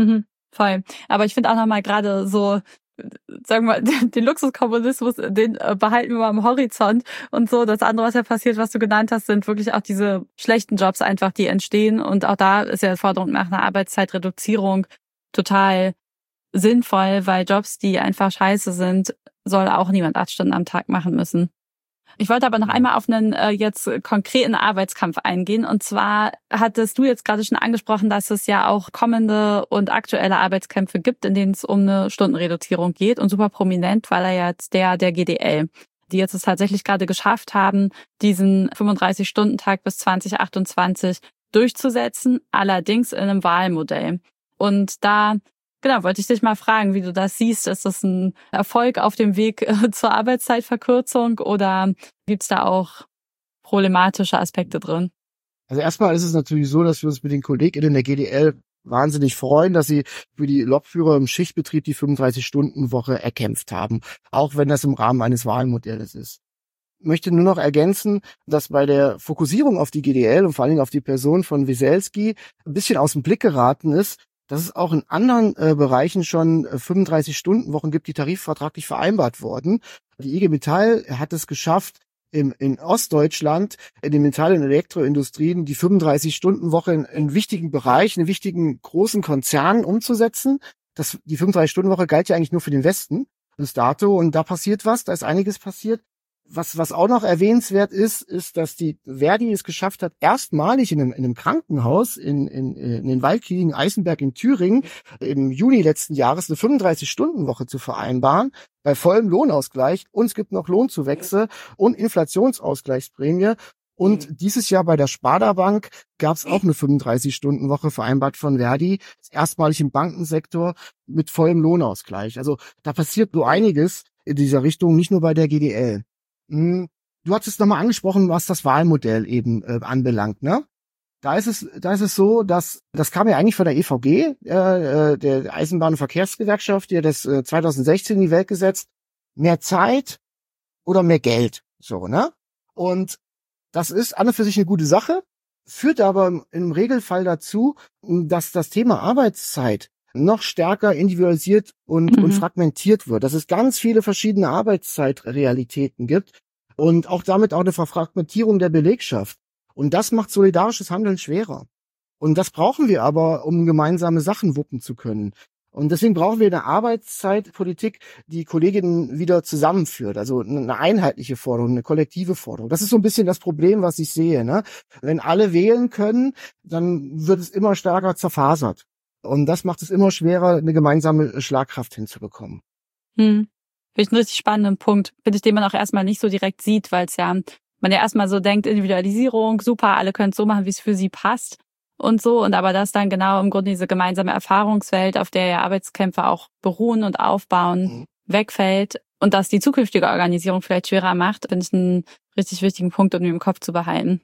[SPEAKER 3] Voll. Aber ich finde auch nochmal gerade so, sagen wir mal, den Luxuskommunismus, den behalten wir mal am Horizont und so. Das andere, was ja passiert, was du genannt hast, sind wirklich auch diese schlechten Jobs einfach, die entstehen. Und auch da ist ja die Forderung nach einer Arbeitszeitreduzierung total sinnvoll, weil Jobs, die einfach scheiße sind, soll auch niemand 8 Stunden am Tag machen müssen. Ich wollte aber noch einmal auf einen jetzt konkreten Arbeitskampf eingehen. Und zwar hattest du jetzt gerade schon angesprochen, dass es ja auch kommende und aktuelle Arbeitskämpfe gibt, in denen es um eine Stundenreduzierung geht. Und super prominent war da jetzt der GDL, die jetzt es tatsächlich gerade geschafft haben, diesen 35-Stunden-Tag bis 2028 durchzusetzen, allerdings in einem Wahlmodell. Und da wollte ich dich mal fragen, wie du das siehst. Ist das ein Erfolg auf dem Weg zur Arbeitszeitverkürzung oder gibt's da auch problematische Aspekte drin?
[SPEAKER 1] Also erstmal ist es natürlich so, dass wir uns mit den KollegInnen der GDL wahnsinnig freuen, dass sie für die Lokführer im Schichtbetrieb die 35-Stunden-Woche erkämpft haben, auch wenn das im Rahmen eines Wahlmodells ist. Ich möchte nur noch ergänzen, dass bei der Fokussierung auf die GDL und vor allen Dingen auf die Person von Wieselski ein bisschen aus dem Blick geraten ist, dass es auch in anderen Bereichen schon 35-Stunden-Wochen gibt, die tarifvertraglich vereinbart wurden. Die IG Metall hat es geschafft, in Ostdeutschland, in den Metall- und Elektroindustrien, die 35-Stunden-Woche in wichtigen Bereichen, in wichtigen großen Konzernen umzusetzen. Die 35-Stunden-Woche galt ja eigentlich nur für den Westen bis dato und da passiert was, da ist einiges passiert. Was auch noch erwähnenswert ist, dass die Verdi es geschafft hat, erstmalig in einem Krankenhaus in den Waldkliniken Eisenberg in Thüringen im Juni letzten Jahres eine 35-Stunden-Woche zu vereinbaren, bei vollem Lohnausgleich. Und es gibt noch Lohnzuwächse und Inflationsausgleichsprämie. Und dieses Jahr bei der Sparda Bank gab es auch eine 35-Stunden-Woche vereinbart von Verdi, erstmalig im Bankensektor mit vollem Lohnausgleich. Also da passiert so einiges in dieser Richtung, nicht nur bei der GDL. Du hattest nochmal angesprochen, was das Wahlmodell eben anbelangt, ne? Da ist es so, dass das kam ja eigentlich von der EVG, der Eisenbahn- und Verkehrsgewerkschaft, die hat das 2016 in die Welt gesetzt. Mehr Zeit oder mehr Geld, so, ne? Und das ist an und für sich eine gute Sache, führt aber im Regelfall dazu, dass das Thema Arbeitszeit noch stärker individualisiert und fragmentiert wird, dass es ganz viele verschiedene Arbeitszeitrealitäten gibt und auch damit auch eine Verfragmentierung der Belegschaft. Und das macht solidarisches Handeln schwerer. Und das brauchen wir aber, um gemeinsame Sachen wuppen zu können. Und deswegen brauchen wir eine Arbeitszeitpolitik, die Kolleginnen wieder zusammenführt. Also eine einheitliche Forderung, eine kollektive Forderung. Das ist so ein bisschen das Problem, was ich sehe, ne? Wenn alle wählen können, dann wird es immer stärker zerfasert. Und das macht es immer schwerer, eine gemeinsame Schlagkraft hinzubekommen.
[SPEAKER 3] Finde ich einen richtig spannenden Punkt, finde ich, den man auch erstmal nicht so direkt sieht, weil es ja, man ja erstmal so denkt, Individualisierung, super, alle können es so machen, wie es für sie passt und so. Und aber das dann genau im Grunde diese gemeinsame Erfahrungswelt, auf der ja Arbeitskämpfe auch beruhen und aufbauen, wegfällt und das die zukünftige Organisierung vielleicht schwerer macht, finde ich einen richtig wichtigen Punkt, um im Kopf zu behalten.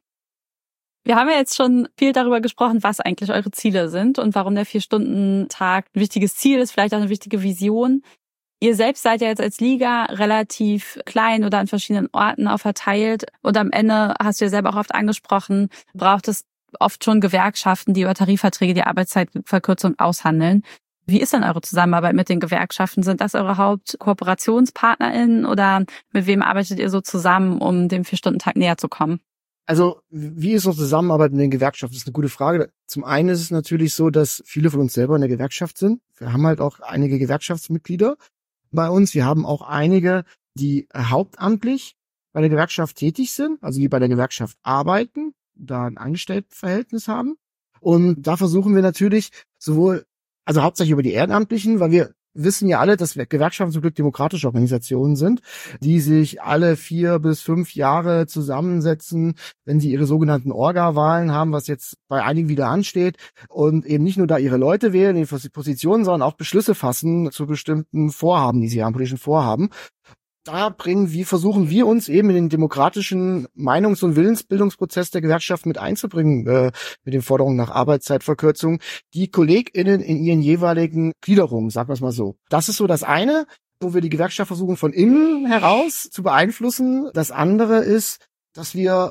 [SPEAKER 3] Wir haben ja jetzt schon viel darüber gesprochen, was eigentlich eure Ziele sind und warum der 4-Stunden-Tag ein wichtiges Ziel ist, vielleicht auch eine wichtige Vision. Ihr selbst seid ja jetzt als Liga relativ klein oder an verschiedenen Orten auch verteilt. Und am Ende, hast du ja selber auch oft angesprochen, braucht es oft schon Gewerkschaften, die über Tarifverträge die Arbeitszeitverkürzung aushandeln. Wie ist denn eure Zusammenarbeit mit den Gewerkschaften? Sind das eure HauptkooperationspartnerInnen oder mit wem arbeitet ihr so zusammen, um dem 4-Stunden-Tag näher zu kommen?
[SPEAKER 1] Also, wie ist unsere Zusammenarbeit mit den Gewerkschaften? Das ist eine gute Frage. Zum einen ist es natürlich so, dass viele von uns selber in der Gewerkschaft sind. Wir haben halt auch einige Gewerkschaftsmitglieder bei uns. Wir haben auch einige, die hauptamtlich bei der Gewerkschaft tätig sind, also die bei der Gewerkschaft arbeiten, da ein Angestelltenverhältnis haben. Und da versuchen wir natürlich also hauptsächlich über die Ehrenamtlichen, weil wir wissen ja alle, dass Gewerkschaften zum Glück demokratische Organisationen sind, die sich alle 4 bis 5 Jahre zusammensetzen, wenn sie ihre sogenannten Orga-Wahlen haben, was jetzt bei einigen wieder ansteht, und eben nicht nur da ihre Leute wählen, die Positionen, sondern auch Beschlüsse fassen zu bestimmten Vorhaben, die sie haben, politischen Vorhaben. Da versuchen wir uns eben in den demokratischen Meinungs- und Willensbildungsprozess der Gewerkschaft mit einzubringen, mit den Forderungen nach Arbeitszeitverkürzung, die KollegInnen in ihren jeweiligen Gliederungen, sagen wir es mal so. Das ist so das eine, wo wir die Gewerkschaft versuchen, von innen heraus zu beeinflussen. Das andere ist, dass wir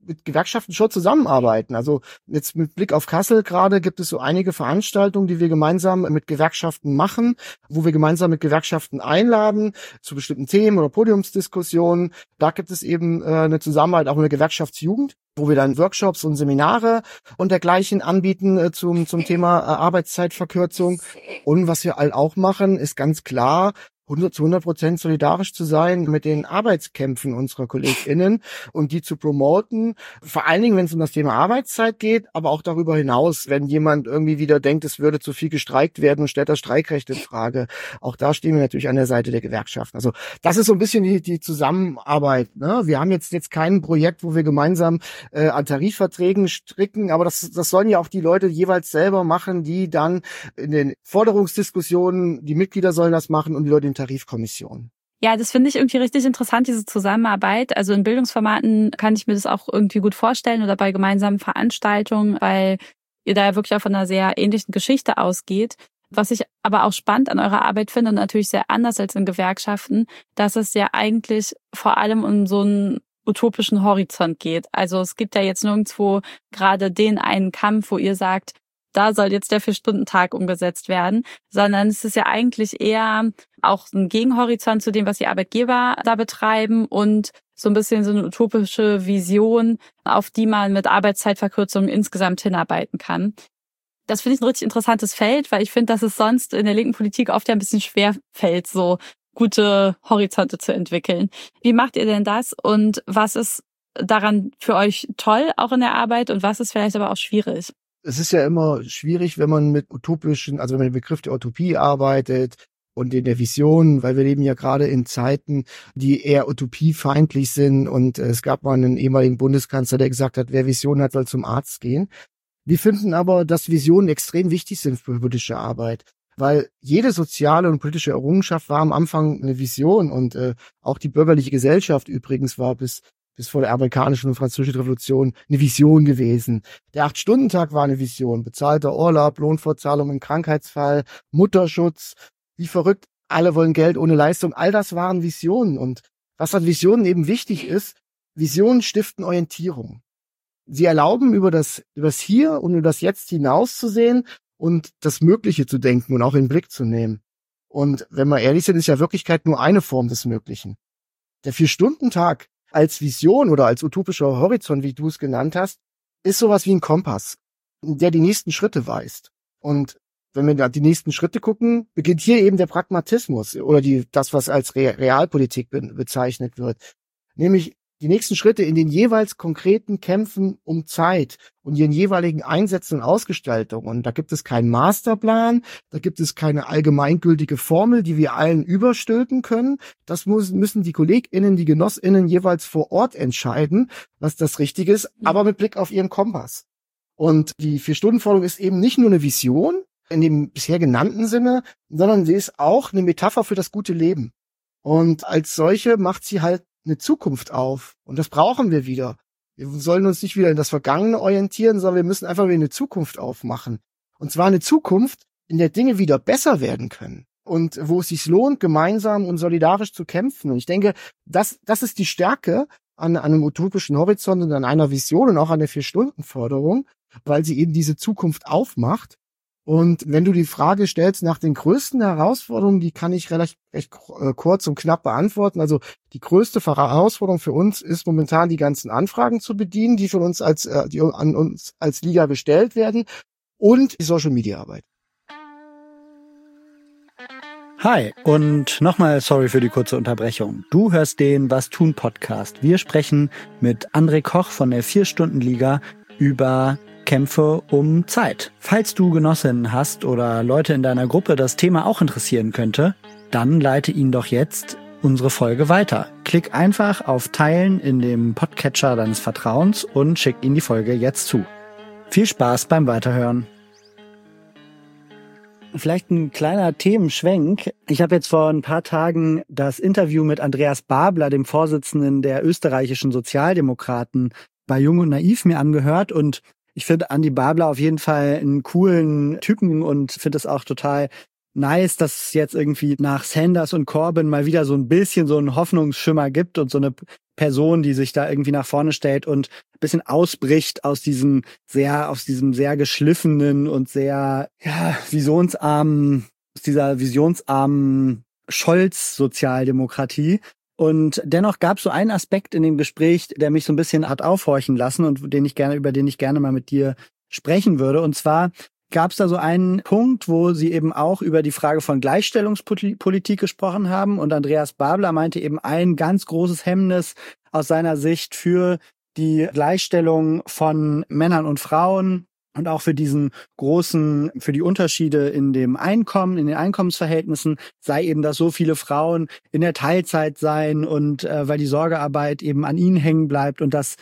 [SPEAKER 1] mit Gewerkschaften schon zusammenarbeiten. Also jetzt mit Blick auf Kassel gerade gibt es so einige Veranstaltungen, die wir gemeinsam mit Gewerkschaften machen, wo wir gemeinsam mit Gewerkschaften einladen zu bestimmten Themen oder Podiumsdiskussionen. Da gibt es eben eine Zusammenarbeit auch mit der Gewerkschaftsjugend, wo wir dann Workshops und Seminare und dergleichen anbieten zum Thema Arbeitszeitverkürzung. Und was wir halt auch machen, ist ganz klar, zu 100% solidarisch zu sein mit den Arbeitskämpfen unserer KollegInnen und die zu promoten. Vor allen Dingen, wenn es um das Thema Arbeitszeit geht, aber auch darüber hinaus, wenn jemand irgendwie wieder denkt, es würde zu viel gestreikt werden und stellt das Streikrecht in Frage. Auch da stehen wir natürlich an der Seite der Gewerkschaften. Also das ist so ein bisschen die Zusammenarbeit, ne? Wir haben jetzt kein Projekt, wo wir gemeinsam an Tarifverträgen stricken, aber das sollen ja auch die Leute jeweils selber machen, die dann in den Forderungsdiskussionen, die Mitglieder sollen das machen und die Leute in Tarifkommission.
[SPEAKER 3] Ja, das finde ich irgendwie richtig interessant, diese Zusammenarbeit. Also in Bildungsformaten kann ich mir das auch irgendwie gut vorstellen oder bei gemeinsamen Veranstaltungen, weil ihr da ja wirklich auch von einer sehr ähnlichen Geschichte ausgeht. Was ich aber auch spannend an eurer Arbeit finde und natürlich sehr anders als in Gewerkschaften, dass es ja eigentlich vor allem um so einen utopischen Horizont geht. Also es gibt ja jetzt nirgendwo gerade den einen Kampf, wo ihr sagt, da soll jetzt der 4-Stunden-Tag umgesetzt werden, sondern es ist ja eigentlich eher auch ein Gegenhorizont zu dem, was die Arbeitgeber da betreiben und so ein bisschen so eine utopische Vision, auf die man mit Arbeitszeitverkürzungen insgesamt hinarbeiten kann. Das finde ich ein richtig interessantes Feld, weil ich finde, dass es sonst in der linken Politik oft ja ein bisschen schwer fällt, so gute Horizonte zu entwickeln. Wie macht ihr denn das und was ist daran für euch toll, auch in der Arbeit, und was ist vielleicht aber auch schwierig?
[SPEAKER 1] Es ist ja immer schwierig, wenn man mit utopischen, also wenn man den Begriff der Utopie arbeitet und in der Vision, weil wir leben ja gerade in Zeiten, die eher utopiefeindlich sind, und es gab mal einen ehemaligen Bundeskanzler, der gesagt hat, wer Visionen hat, soll zum Arzt gehen. Wir finden aber, dass Visionen extrem wichtig sind für politische Arbeit, weil jede soziale und politische Errungenschaft war am Anfang eine Vision, und auch die bürgerliche Gesellschaft übrigens war bis vor der amerikanischen und französischen Revolution eine Vision gewesen. Der 8-Stunden-Tag war eine Vision. Bezahlter Urlaub, Lohnfortzahlung im Krankheitsfall, Mutterschutz, wie verrückt, alle wollen Geld ohne Leistung. All das waren Visionen. Und was an Visionen eben wichtig ist, Visionen stiften Orientierung. Sie erlauben, über das Hier und über das Jetzt hinauszusehen und das Mögliche zu denken und auch in den Blick zu nehmen. Und wenn wir ehrlich sind, ist ja Wirklichkeit nur eine Form des Möglichen. Der 4-Stunden-Tag als Vision oder als utopischer Horizont, wie du es genannt hast, ist sowas wie ein Kompass, der die nächsten Schritte weist. Und wenn wir da die nächsten Schritte gucken, beginnt hier eben der Pragmatismus oder das, was als Realpolitik bezeichnet wird. Nämlich die nächsten Schritte in den jeweils konkreten Kämpfen um Zeit und ihren jeweiligen Einsätzen und Ausgestaltungen. Und da gibt es keinen Masterplan, da gibt es keine allgemeingültige Formel, die wir allen überstülpen können. Das müssen die KollegInnen, die GenossInnen jeweils vor Ort entscheiden, was das Richtige ist, aber mit Blick auf ihren Kompass. Und die 4-Stunden-Forderung ist eben nicht nur eine Vision in dem bisher genannten Sinne, sondern sie ist auch eine Metapher für das gute Leben. Und als solche macht sie halt eine Zukunft auf. Und das brauchen wir wieder. Wir sollen uns nicht wieder in das Vergangene orientieren, sondern wir müssen einfach wieder eine Zukunft aufmachen. Und zwar eine Zukunft, in der Dinge wieder besser werden können. Und wo es sich lohnt, gemeinsam und solidarisch zu kämpfen. Und ich denke, das ist die Stärke an einem utopischen Horizont und an einer Vision und auch an der 4-Stunden-Forderung, weil sie eben diese Zukunft aufmacht. Und wenn du die Frage stellst nach den größten Herausforderungen, die kann ich recht kurz und knapp beantworten. Also die größte Herausforderung für uns ist momentan, die ganzen Anfragen zu bedienen, die von uns die an uns als Liga gestellt werden, und die Social-Media-Arbeit.
[SPEAKER 2] Hi und nochmal sorry für die kurze Unterbrechung. Du hörst den Was tun Podcast. Wir sprechen mit André Koch von der 4-Stunden-Liga über Kämpfe um Zeit. Falls du Genossinnen hast oder Leute in deiner Gruppe das Thema auch interessieren könnte, dann leite ihnen doch jetzt unsere Folge weiter. Klick einfach auf Teilen in dem Podcatcher deines Vertrauens und schick ihnen die Folge jetzt zu. Viel Spaß beim Weiterhören. Vielleicht ein kleiner Themenschwenk. Ich habe jetzt vor ein paar Tagen das Interview mit Andreas Babler, dem Vorsitzenden der österreichischen Sozialdemokraten, bei Jung und Naiv mir angehört, und ich finde Andi Babler auf jeden Fall einen coolen Typen und finde es auch total nice, dass es jetzt irgendwie nach Sanders und Corbyn mal wieder so ein bisschen so einen Hoffnungsschimmer gibt und so eine Person, die sich da irgendwie nach vorne stellt und ein bisschen ausbricht aus diesem sehr geschliffenen und sehr, visionsarmen Scholz-Sozialdemokratie. Und dennoch gab es so einen Aspekt in dem Gespräch, der mich so ein bisschen hat aufhorchen lassen und über den ich gerne mal mit dir sprechen würde. Und zwar gab es da so einen Punkt, wo sie eben auch über die Frage von Gleichstellungspolitik gesprochen haben. Und Andreas Babler meinte eben, ein ganz großes Hemmnis aus seiner Sicht für die Gleichstellung von Männern und Frauen und auch für die Unterschiede in den Einkommensverhältnissen sei eben, dass so viele Frauen in der Teilzeit seien und weil die Sorgearbeit eben an ihnen hängen bleibt und das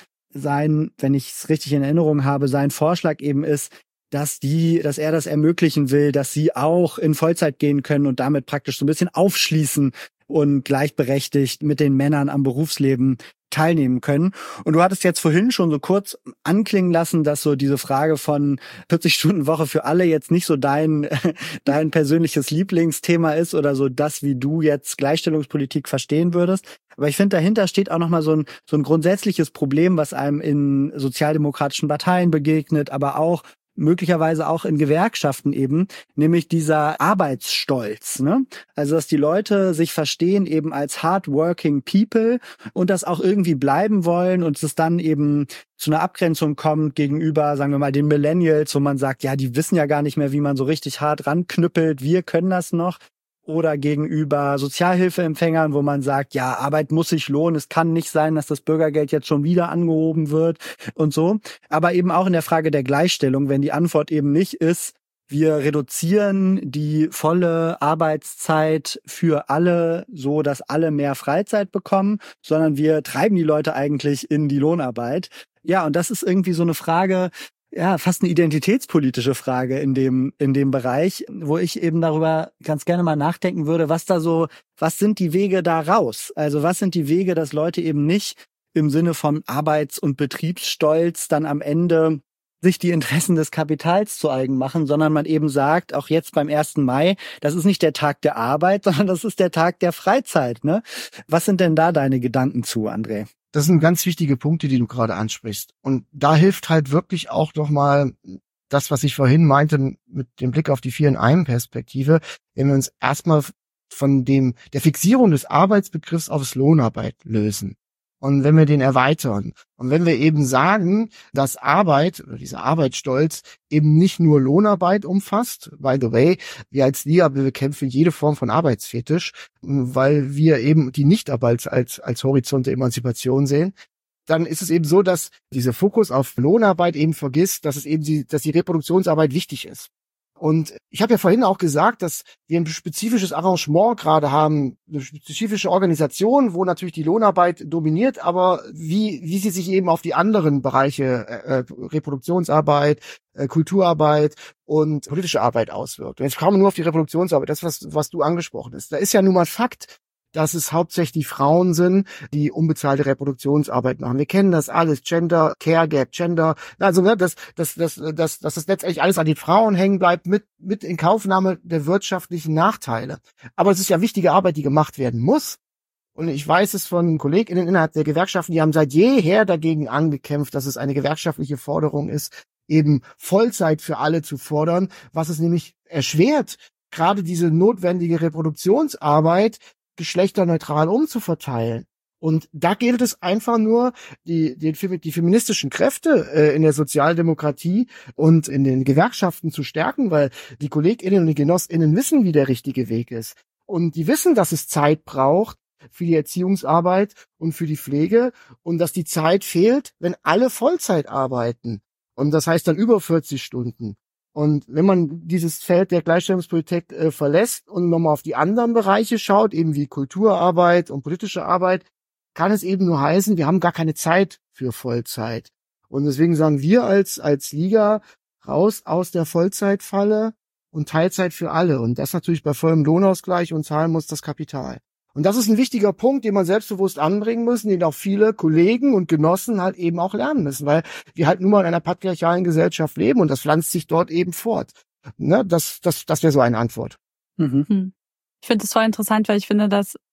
[SPEAKER 2] wenn ich es richtig in Erinnerung habe, sein Vorschlag eben ist, dass er das ermöglichen will, dass sie auch in Vollzeit gehen können und damit praktisch so ein bisschen aufschließen und gleichberechtigt mit den Männern am Berufsleben teilnehmen können. Und du hattest jetzt vorhin schon so kurz anklingen lassen, dass so diese Frage von 40-Stunden-Woche für alle jetzt nicht so dein persönliches Lieblingsthema ist oder so das, wie du jetzt Gleichstellungspolitik verstehen würdest. Aber ich finde, dahinter steht auch nochmal so ein grundsätzliches Problem, was einem in sozialdemokratischen Parteien begegnet, aber auch möglicherweise auch in Gewerkschaften eben, nämlich dieser Arbeitsstolz, ne? Also, dass die Leute sich verstehen eben als hardworking people und das auch irgendwie bleiben wollen und es dann eben zu einer Abgrenzung kommt gegenüber, sagen wir mal, den Millennials, wo man sagt, ja, die wissen ja gar nicht mehr, wie man so richtig hart ranknüppelt, wir können das noch. Oder gegenüber Sozialhilfeempfängern, wo man sagt, ja, Arbeit muss sich lohnen, es kann nicht sein, dass das Bürgergeld jetzt schon wieder angehoben wird und so. Aber eben auch in der Frage der Gleichstellung, wenn die Antwort eben nicht ist, wir reduzieren die volle Arbeitszeit für alle, so dass alle mehr Freizeit bekommen, sondern wir treiben die Leute eigentlich in die Lohnarbeit. Ja, und das ist irgendwie so eine Frage, ja, fast eine identitätspolitische Frage in dem Bereich, wo ich eben darüber ganz gerne mal nachdenken würde, was sind die Wege da raus? Also was sind die Wege, dass Leute eben nicht im Sinne von Arbeits- und Betriebsstolz dann am Ende sich die Interessen des Kapitals zu eigen machen, sondern man eben sagt, auch jetzt beim 1. Mai, das ist nicht der Tag der Arbeit, sondern das ist der Tag der Freizeit, ne? Was sind denn da deine Gedanken zu, André?
[SPEAKER 1] Das sind ganz wichtige Punkte, die du gerade ansprichst. Und da hilft halt wirklich auch noch mal das, was ich vorhin meinte, mit dem Blick auf die 4-in-1-Perspektive, wenn wir uns erstmal von der Fixierung des Arbeitsbegriffs aufs Lohnarbeit lösen. Und wenn wir den erweitern und wenn wir eben sagen, dass Arbeit oder dieser Arbeitsstolz eben nicht nur Lohnarbeit umfasst, by the way, wir als Liga bekämpfen jede Form von Arbeitsfetisch, weil wir eben die Nichtarbeit als Horizont der Emanzipation sehen, dann ist es eben so, dass dieser Fokus auf Lohnarbeit eben vergisst, dass dass die Reproduktionsarbeit wichtig ist. Und ich habe ja vorhin auch gesagt, dass wir ein spezifisches Arrangement gerade haben, eine spezifische Organisation, wo natürlich die Lohnarbeit dominiert, aber wie sie sich eben auf die anderen Bereiche Reproduktionsarbeit, Kulturarbeit und politische Arbeit auswirkt. Und jetzt kommen wir nur auf die Reproduktionsarbeit, das was du angesprochen hast. Da ist ja nun mal Fakt, dass es hauptsächlich Frauen sind, die unbezahlte Reproduktionsarbeit machen. Wir kennen das alles, Gender, Care Gap, Gender, also ne, dass das letztendlich alles an den Frauen hängen bleibt, mit in Kaufnahme der wirtschaftlichen Nachteile. Aber es ist ja wichtige Arbeit, die gemacht werden muss. Und ich weiß es von KollegInnen innerhalb der Gewerkschaften, die haben seit jeher dagegen angekämpft, dass es eine gewerkschaftliche Forderung ist, eben Vollzeit für alle zu fordern, was es nämlich erschwert, gerade diese notwendige Reproduktionsarbeit geschlechterneutral umzuverteilen. Und da gilt es einfach nur, die feministischen Kräfte in der Sozialdemokratie und in den Gewerkschaften zu stärken, weil die KollegInnen und die GenossInnen wissen, wie der richtige Weg ist. Und die wissen, dass es Zeit braucht für die Erziehungsarbeit und für die Pflege und dass die Zeit fehlt, wenn alle Vollzeit arbeiten. Und das heißt dann über 40 Stunden. Und wenn man dieses Feld der Gleichstellungspolitik verlässt und nochmal auf die anderen Bereiche schaut, eben wie Kulturarbeit und politische Arbeit, kann es eben nur heißen, wir haben gar keine Zeit für Vollzeit. Und deswegen sagen wir als Liga raus aus der Vollzeitfalle und Teilzeit für alle. Und das natürlich bei vollem Lohnausgleich und zahlen muss das Kapital. Und das ist ein wichtiger Punkt, den man selbstbewusst anbringen muss, den auch viele Kollegen und Genossen halt eben auch lernen müssen, weil wir halt nun mal in einer patriarchalen Gesellschaft leben und das pflanzt sich dort eben fort. Ne? Das wäre so eine Antwort.
[SPEAKER 3] Mhm. Ich finde das voll interessant, weil ich finde, dass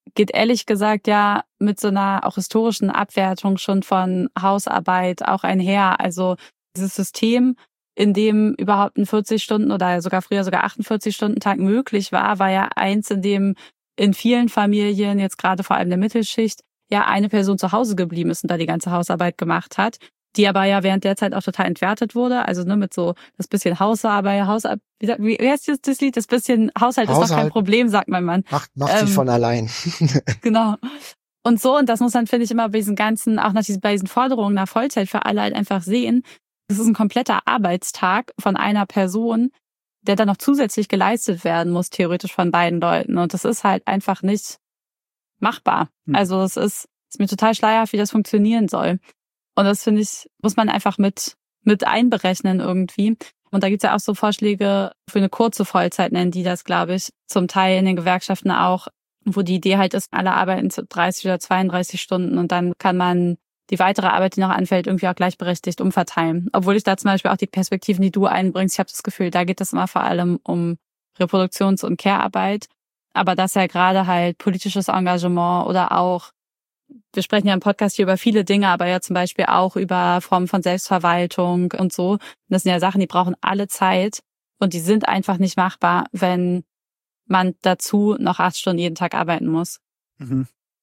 [SPEAKER 3] geht ehrlich gesagt ja mit so einer auch historischen Abwertung schon von Hausarbeit auch einher. Also dieses System, in dem überhaupt ein 40-Stunden- oder sogar früher sogar 48-Stunden-Tag möglich war ja eins, in dem in vielen Familien, jetzt gerade vor allem der Mittelschicht, ja eine Person zu Hause geblieben ist und da die ganze Hausarbeit gemacht hat, die aber ja während der Zeit auch total entwertet wurde. Also mit so das bisschen Hausarbeit, wie heißt das Lied? Das bisschen Haushalt ist doch kein Problem, sagt mein Mann.
[SPEAKER 1] Macht sich von allein.
[SPEAKER 3] Genau. Und so, und das muss man, finde ich, immer bei diesen ganzen, auch bei diesen Forderungen nach Vollzeit für alle halt einfach sehen. Das ist ein kompletter Arbeitstag von einer Person, der dann noch zusätzlich geleistet werden muss, theoretisch von beiden Leuten. Und das ist halt einfach nicht machbar. Also es ist mir total schleierhaft, wie das funktionieren soll. Und das, finde ich, muss man einfach mit einberechnen irgendwie. Und da gibt's ja auch so Vorschläge für eine kurze Vollzeit, nennen die das, glaube ich, zum Teil in den Gewerkschaften auch, wo die Idee halt ist, alle arbeiten 30 oder 32 Stunden und dann kann man die weitere Arbeit, die noch anfällt, irgendwie auch gleichberechtigt umverteilen. Obwohl ich da zum Beispiel auch die Perspektiven, die du einbringst, ich habe das Gefühl, da geht es immer vor allem um Reproduktions- und Care-Arbeit. Aber dass ja gerade halt politisches Engagement oder auch, wir sprechen ja im Podcast hier über viele Dinge, aber ja zum Beispiel auch über Formen von Selbstverwaltung und so. Das sind ja Sachen, die brauchen alle Zeit und die sind einfach nicht machbar, wenn man dazu noch 8 Stunden jeden Tag arbeiten muss.
[SPEAKER 2] Mhm.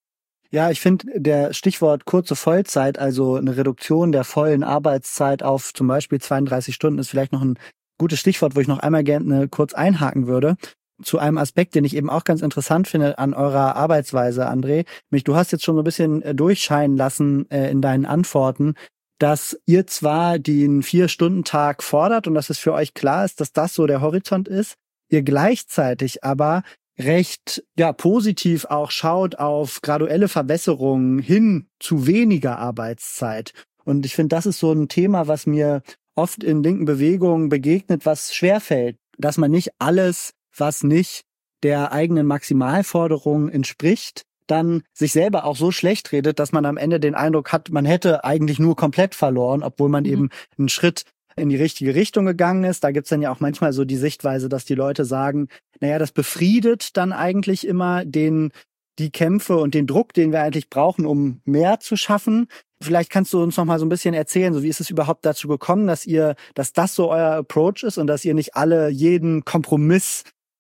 [SPEAKER 2] Ja, ich finde, der Stichwort kurze Vollzeit, also eine Reduktion der vollen Arbeitszeit auf zum Beispiel 32 Stunden, ist vielleicht noch ein gutes Stichwort, wo ich noch einmal gerne kurz einhaken würde. Zu einem Aspekt, den ich eben auch ganz interessant finde an eurer Arbeitsweise, André. Du hast jetzt schon so ein bisschen durchscheinen lassen in deinen Antworten, dass ihr zwar den 4-Stunden-Tag fordert und dass es für euch klar ist, dass das so der Horizont ist, ihr gleichzeitig aber recht positiv auch schaut auf graduelle Verbesserungen hin zu weniger Arbeitszeit. Und ich finde, das ist so ein Thema, was mir oft in linken Bewegungen begegnet, was schwerfällt, dass man nicht alles, was nicht der eigenen Maximalforderung entspricht, dann sich selber auch so schlecht redet, dass man am Ende den Eindruck hat, man hätte eigentlich nur komplett verloren, obwohl man eben einen Schritt in die richtige Richtung gegangen ist. Da gibt's dann ja auch manchmal so die Sichtweise, dass die Leute sagen, naja, das befriedet dann eigentlich immer die Kämpfe und den Druck, den wir eigentlich brauchen, um mehr zu schaffen. Vielleicht kannst du uns noch mal so ein bisschen erzählen, so wie ist es überhaupt dazu gekommen, dass das so euer Approach ist und dass ihr nicht jeden Kompromiss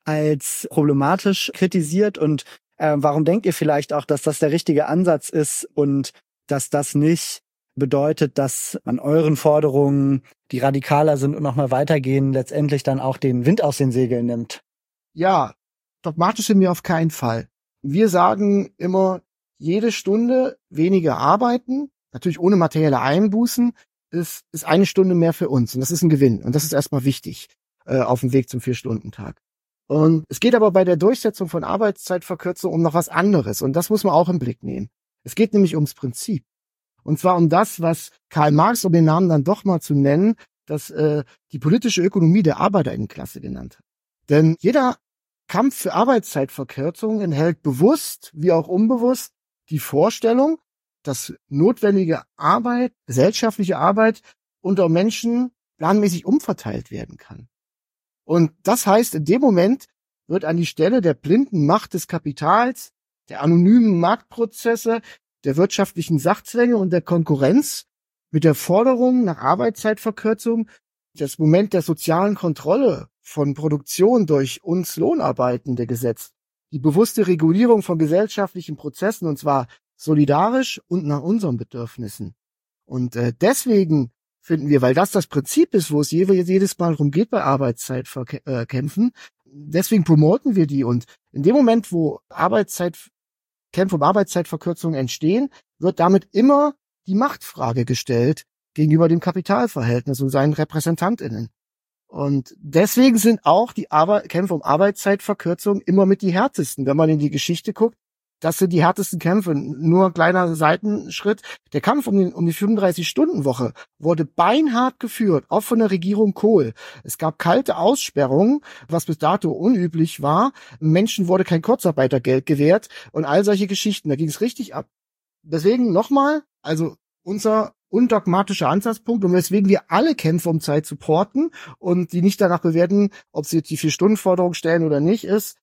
[SPEAKER 2] als problematisch kritisiert und warum denkt ihr vielleicht auch, dass das der richtige Ansatz ist und dass das nicht bedeutet, dass an euren Forderungen, die radikaler sind und nochmal weitergehen, letztendlich dann auch den Wind aus den Segeln nimmt?
[SPEAKER 1] Ja, dogmatisch sind wir auf keinen Fall. Wir sagen immer, jede Stunde weniger arbeiten, natürlich ohne materielle Einbußen, ist 1 Stunde mehr für uns. Und das ist ein Gewinn. Und das ist erstmal wichtig auf dem Weg zum 4-Stunden-Tag. Und es geht aber bei der Durchsetzung von Arbeitszeitverkürzung um noch was anderes. Und das muss man auch im Blick nehmen. Es geht nämlich ums Prinzip. Und zwar um das, was Karl Marx, um den Namen dann doch mal zu nennen, das die politische Ökonomie der Arbeiterinnenklasse genannt hat. Denn jeder Kampf für Arbeitszeitverkürzung enthält bewusst wie auch unbewusst die Vorstellung, dass notwendige Arbeit, gesellschaftliche Arbeit unter Menschen planmäßig umverteilt werden kann. Und das heißt, in dem Moment wird an die Stelle der blinden Macht des Kapitals, der anonymen Marktprozesse, der wirtschaftlichen Sachzwänge und der Konkurrenz mit der Forderung nach Arbeitszeitverkürzung das Moment der sozialen Kontrolle von Produktion durch uns Lohnarbeitende gesetzt. Die bewusste Regulierung von gesellschaftlichen Prozessen, und zwar solidarisch und nach unseren Bedürfnissen. Und deswegen finden wir, weil das Prinzip ist, wo es jedes Mal darum geht bei Arbeitszeitkämpfen, deswegen promoten wir die. Und in dem Moment, wo Kämpfe um Arbeitszeitverkürzung entstehen, wird damit immer die Machtfrage gestellt gegenüber dem Kapitalverhältnis und seinen RepräsentantInnen. Und deswegen sind auch die Kämpfe um Arbeitszeitverkürzung immer mit die härtesten. Wenn man in die Geschichte guckt, das sind die härtesten Kämpfe. Nur ein kleiner Seitenschritt. Der Kampf um die 35-Stunden-Woche wurde beinhart geführt, auch von der Regierung Kohl. Es gab kalte Aussperrungen, was bis dato unüblich war. Menschen wurde kein Kurzarbeitergeld gewährt und all solche Geschichten. Da ging es richtig ab. Deswegen nochmal, also unser undogmatischer Ansatzpunkt und weswegen wir alle Kämpfe um Zeit supporten und die nicht danach bewerten, ob sie jetzt die 4-Stunden-Forderung stellen oder nicht, ist,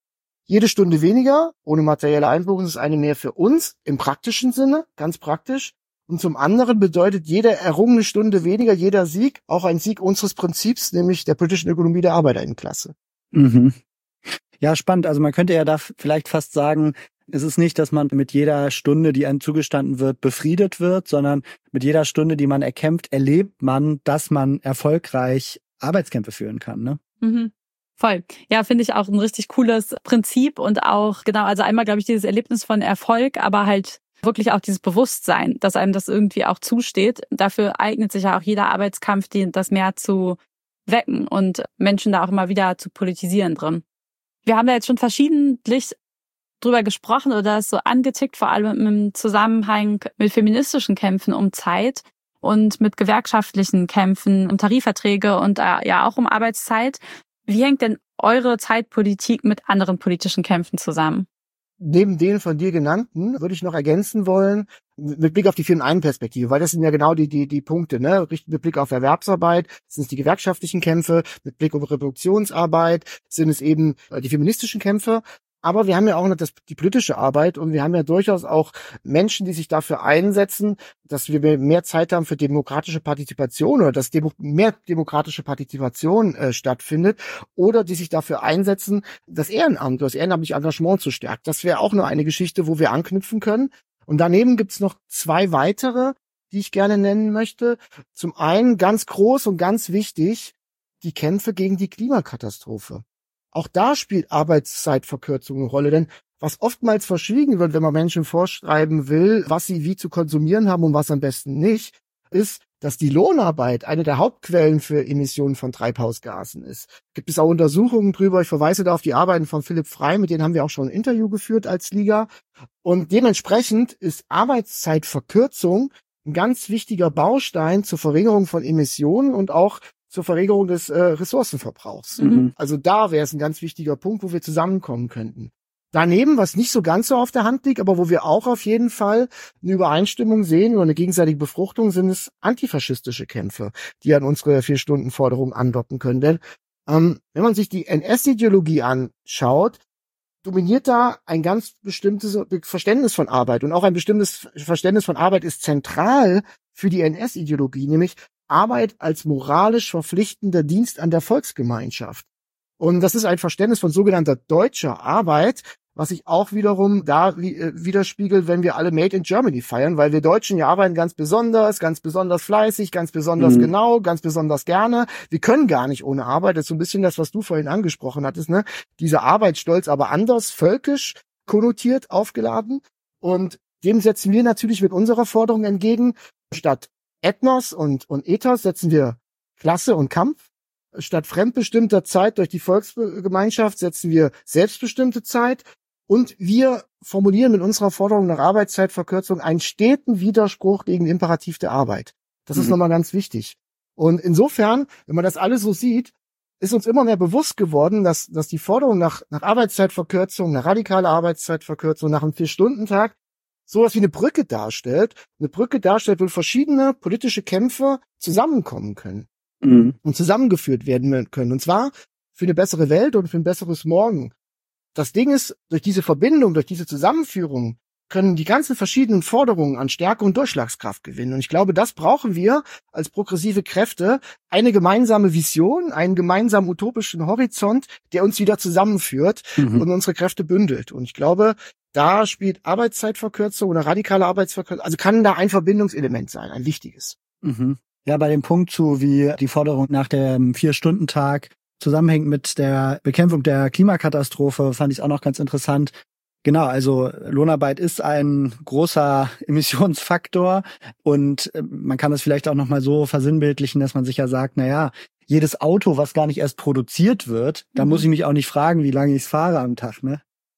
[SPEAKER 1] Jede Stunde weniger, ohne materielle Einbußen, ist eine mehr für uns im praktischen Sinne, ganz praktisch. Und zum anderen bedeutet jede errungene Stunde weniger, jeder Sieg, auch ein Sieg unseres Prinzips, nämlich der politischen Ökonomie der Arbeiterinnenklasse.
[SPEAKER 2] Mhm. Ja, spannend. Also man könnte ja da vielleicht fast sagen, es ist nicht, dass man mit jeder Stunde, die einem zugestanden wird, befriedet wird, sondern mit jeder Stunde, die man erkämpft, erlebt man, dass man erfolgreich Arbeitskämpfe führen kann, ne?
[SPEAKER 3] Mhm. Voll. Ja, finde ich auch ein richtig cooles Prinzip und auch, genau, also einmal, glaube ich, dieses Erlebnis von Erfolg, aber halt wirklich auch dieses Bewusstsein, dass einem das irgendwie auch zusteht. Dafür eignet sich ja auch jeder Arbeitskampf, das mehr zu wecken und Menschen da auch immer wieder zu politisieren drin. Wir haben da jetzt schon verschiedentlich drüber gesprochen oder es so angetickt, vor allem im Zusammenhang mit feministischen Kämpfen um Zeit und mit gewerkschaftlichen Kämpfen um Tarifverträge und ja auch um Arbeitszeit. Wie hängt denn eure Zeitpolitik mit anderen politischen Kämpfen zusammen?
[SPEAKER 1] Neben den von dir genannten würde ich noch ergänzen wollen, mit Blick auf die 4-in-1-Perspektive, weil das sind ja genau die Punkte, ne? Mit Blick auf Erwerbsarbeit sind es die gewerkschaftlichen Kämpfe, mit Blick auf Reproduktionsarbeit sind es eben die feministischen Kämpfe. Aber wir haben ja auch noch die politische Arbeit und wir haben ja durchaus auch Menschen, die sich dafür einsetzen, dass wir mehr Zeit haben für demokratische Partizipation oder dass mehr demokratische Partizipation stattfindet oder die sich dafür einsetzen, das ehrenamtliche Engagement zu stärken. Das wäre auch nur eine Geschichte, wo wir anknüpfen können. Und daneben gibt's noch 2 weitere, die ich gerne nennen möchte. Zum einen ganz groß und ganz wichtig, die Kämpfe gegen die Klimakatastrophe. Auch da spielt Arbeitszeitverkürzung eine Rolle, denn was oftmals verschwiegen wird, wenn man Menschen vorschreiben will, was sie wie zu konsumieren haben und was am besten nicht, ist, dass die Lohnarbeit eine der Hauptquellen für Emissionen von Treibhausgasen ist. Gibt es auch Untersuchungen drüber, ich verweise da auf die Arbeiten von Philipp Frey, mit denen haben wir auch schon ein Interview geführt als Liga. Und dementsprechend ist Arbeitszeitverkürzung ein ganz wichtiger Baustein zur Verringerung von Emissionen und auch zur Verringerung des Ressourcenverbrauchs.
[SPEAKER 3] Mhm.
[SPEAKER 1] Also da wäre es ein ganz wichtiger Punkt, wo wir zusammenkommen könnten. Daneben, was nicht so ganz so auf der Hand liegt, aber wo wir auch auf jeden Fall eine Übereinstimmung sehen oder eine gegenseitige Befruchtung, sind es antifaschistische Kämpfe, die an unsere 4-Stunden-Forderung andocken können. Denn wenn man sich die NS-Ideologie anschaut, dominiert da ein ganz bestimmtes Verständnis von Arbeit. Und auch ein bestimmtes Verständnis von Arbeit ist zentral für die NS-Ideologie, nämlich Arbeit als moralisch verpflichtender Dienst an der Volksgemeinschaft. Und das ist ein Verständnis von sogenannter deutscher Arbeit, was sich auch wiederum da widerspiegelt, wenn wir alle Made in Germany feiern, weil wir Deutschen ja arbeiten ganz besonders fleißig, ganz besonders genau, ganz besonders gerne. Wir können gar nicht ohne Arbeit. Das ist so ein bisschen das, was du vorhin angesprochen hattest, ne? Dieser Arbeitsstolz, aber anders, völkisch konnotiert, aufgeladen. Und dem setzen wir natürlich mit unserer Forderung entgegen. Statt Ethnos und Ethos setzen wir Klasse und Kampf. Statt fremdbestimmter Zeit durch die Volksgemeinschaft setzen wir selbstbestimmte Zeit. Und wir formulieren mit unserer Forderung nach Arbeitszeitverkürzung einen steten Widerspruch gegen den Imperativ der Arbeit. Das ist nochmal ganz wichtig. Und insofern, wenn man das alles so sieht, ist uns immer mehr bewusst geworden, dass die Forderung nach Arbeitszeitverkürzung, nach radikaler Arbeitszeitverkürzung, nach einem 4-Stunden-Tag sowas wie eine Brücke darstellt. Eine Brücke darstellt, wo verschiedene politische Kämpfe zusammenkommen können und zusammengeführt werden können. Und zwar für eine bessere Welt und für ein besseres Morgen. Das Ding ist, durch diese Verbindung, durch diese Zusammenführung können die ganzen verschiedenen Forderungen an Stärke und Durchschlagskraft gewinnen. Und ich glaube, das brauchen wir als progressive Kräfte. Eine gemeinsame Vision, einen gemeinsamen utopischen Horizont, der uns wieder zusammenführt und unsere Kräfte bündelt. Und ich glaube, da spielt Arbeitszeitverkürzung oder radikale Arbeitsverkürzung, also kann da ein Verbindungselement sein, ein wichtiges.
[SPEAKER 2] Ja, bei dem Punkt zu, wie die Forderung nach dem 4-Stunden-Tag zusammenhängt mit der Bekämpfung der Klimakatastrophe, fand ich auch noch ganz interessant. Genau, also Lohnarbeit ist ein großer Emissionsfaktor und man kann das vielleicht auch noch mal so versinnbildlichen, dass man sich ja sagt, naja, jedes Auto, was gar nicht erst produziert wird, da muss ich mich auch nicht fragen, wie lange ich es fahre am Tag, ne?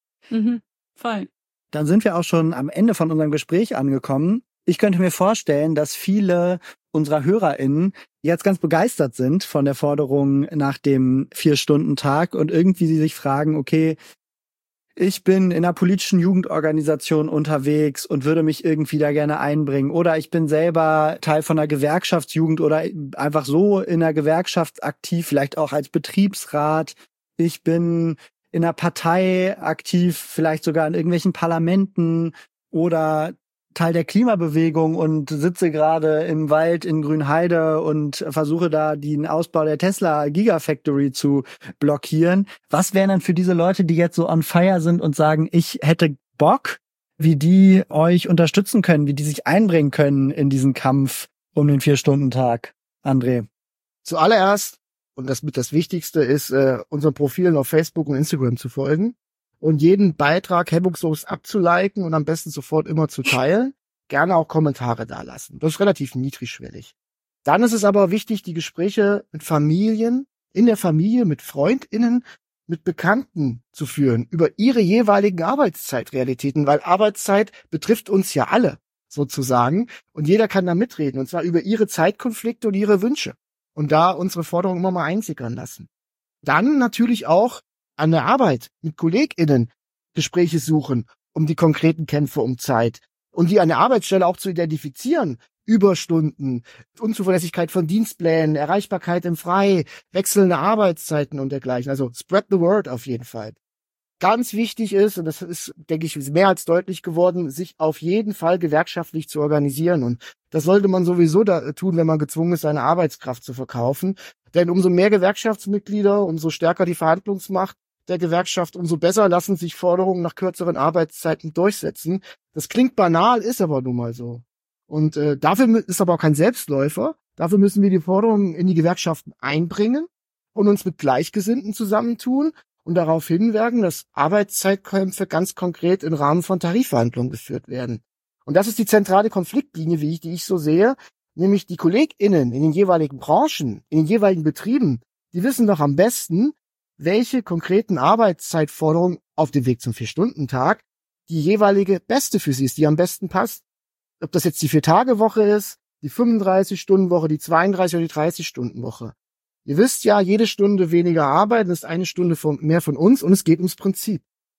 [SPEAKER 3] Voll.
[SPEAKER 2] Dann sind wir auch schon am Ende von unserem Gespräch angekommen. Ich könnte mir vorstellen, dass viele unserer HörerInnen jetzt ganz begeistert sind von der Forderung nach dem 4-Stunden-Tag und irgendwie sie sich fragen, okay, ich bin in einer politischen Jugendorganisation unterwegs und würde mich irgendwie da gerne einbringen. Oder ich bin selber Teil von einer Gewerkschaftsjugend oder einfach so in einer Gewerkschaft aktiv, vielleicht auch als Betriebsrat. Ich bin in einer Partei aktiv, vielleicht sogar in irgendwelchen Parlamenten oder Teil der Klimabewegung und sitze gerade im Wald in Grünheide und versuche da den Ausbau der Tesla Gigafactory zu blockieren. Was wären dann für diese Leute, die jetzt so on fire sind und sagen, ich hätte Bock, wie die euch unterstützen können, wie die sich einbringen können in diesen Kampf um den 4-Stunden-Tag? André.
[SPEAKER 1] Zuallererst, und das mit das Wichtigste ist, unseren Profilen auf Facebook und Instagram zu folgen und jeden Beitrag hemmungslos abzuliken und am besten sofort immer zu teilen. Gerne auch Kommentare dalassen. Das ist relativ niedrigschwellig. Dann ist es aber wichtig, die Gespräche mit Familien, in der Familie, mit FreundInnen, mit Bekannten zu führen über ihre jeweiligen Arbeitszeitrealitäten, weil Arbeitszeit betrifft uns ja alle sozusagen und jeder kann da mitreden und zwar über ihre Zeitkonflikte und ihre Wünsche und da unsere Forderungen immer mal einsickern lassen. Dann natürlich auch an der Arbeit mit KollegInnen Gespräche suchen um die konkreten Kämpfe um Zeit und die an der Arbeitsstelle auch zu identifizieren. Überstunden, Unzuverlässigkeit von Dienstplänen, Erreichbarkeit im Frei, wechselnde Arbeitszeiten und dergleichen. Also spread the word auf jeden Fall. Ganz wichtig ist, und das ist, denke ich, mehr als deutlich geworden, sich auf jeden Fall gewerkschaftlich zu organisieren. Und das sollte man sowieso da tun, wenn man gezwungen ist, seine Arbeitskraft zu verkaufen. Denn umso mehr Gewerkschaftsmitglieder, umso stärker die Verhandlungsmacht der Gewerkschaft, umso besser lassen sich Forderungen nach kürzeren Arbeitszeiten durchsetzen. Das klingt banal, ist aber nun mal so. Und dafür ist aber auch kein Selbstläufer. Dafür müssen wir die Forderungen in die Gewerkschaften einbringen und uns mit Gleichgesinnten zusammentun und darauf hinwirken, dass Arbeitszeitkämpfe ganz konkret im Rahmen von Tarifverhandlungen geführt werden. Und das ist die zentrale Konfliktlinie, die ich so sehe, nämlich die KollegInnen in den jeweiligen Branchen, in den jeweiligen Betrieben, die wissen doch am besten, welche konkreten Arbeitszeitforderungen auf dem Weg zum 4-Stunden-Tag die jeweilige beste für sie ist, die am besten passt. Ob das jetzt die 4-Tage-Woche ist, die 35-Stunden-Woche, die 32 oder die 30-Stunden-Woche. Ihr wisst ja, jede Stunde weniger arbeiten ist eine Stunde mehr von uns und es geht ums Prinzip.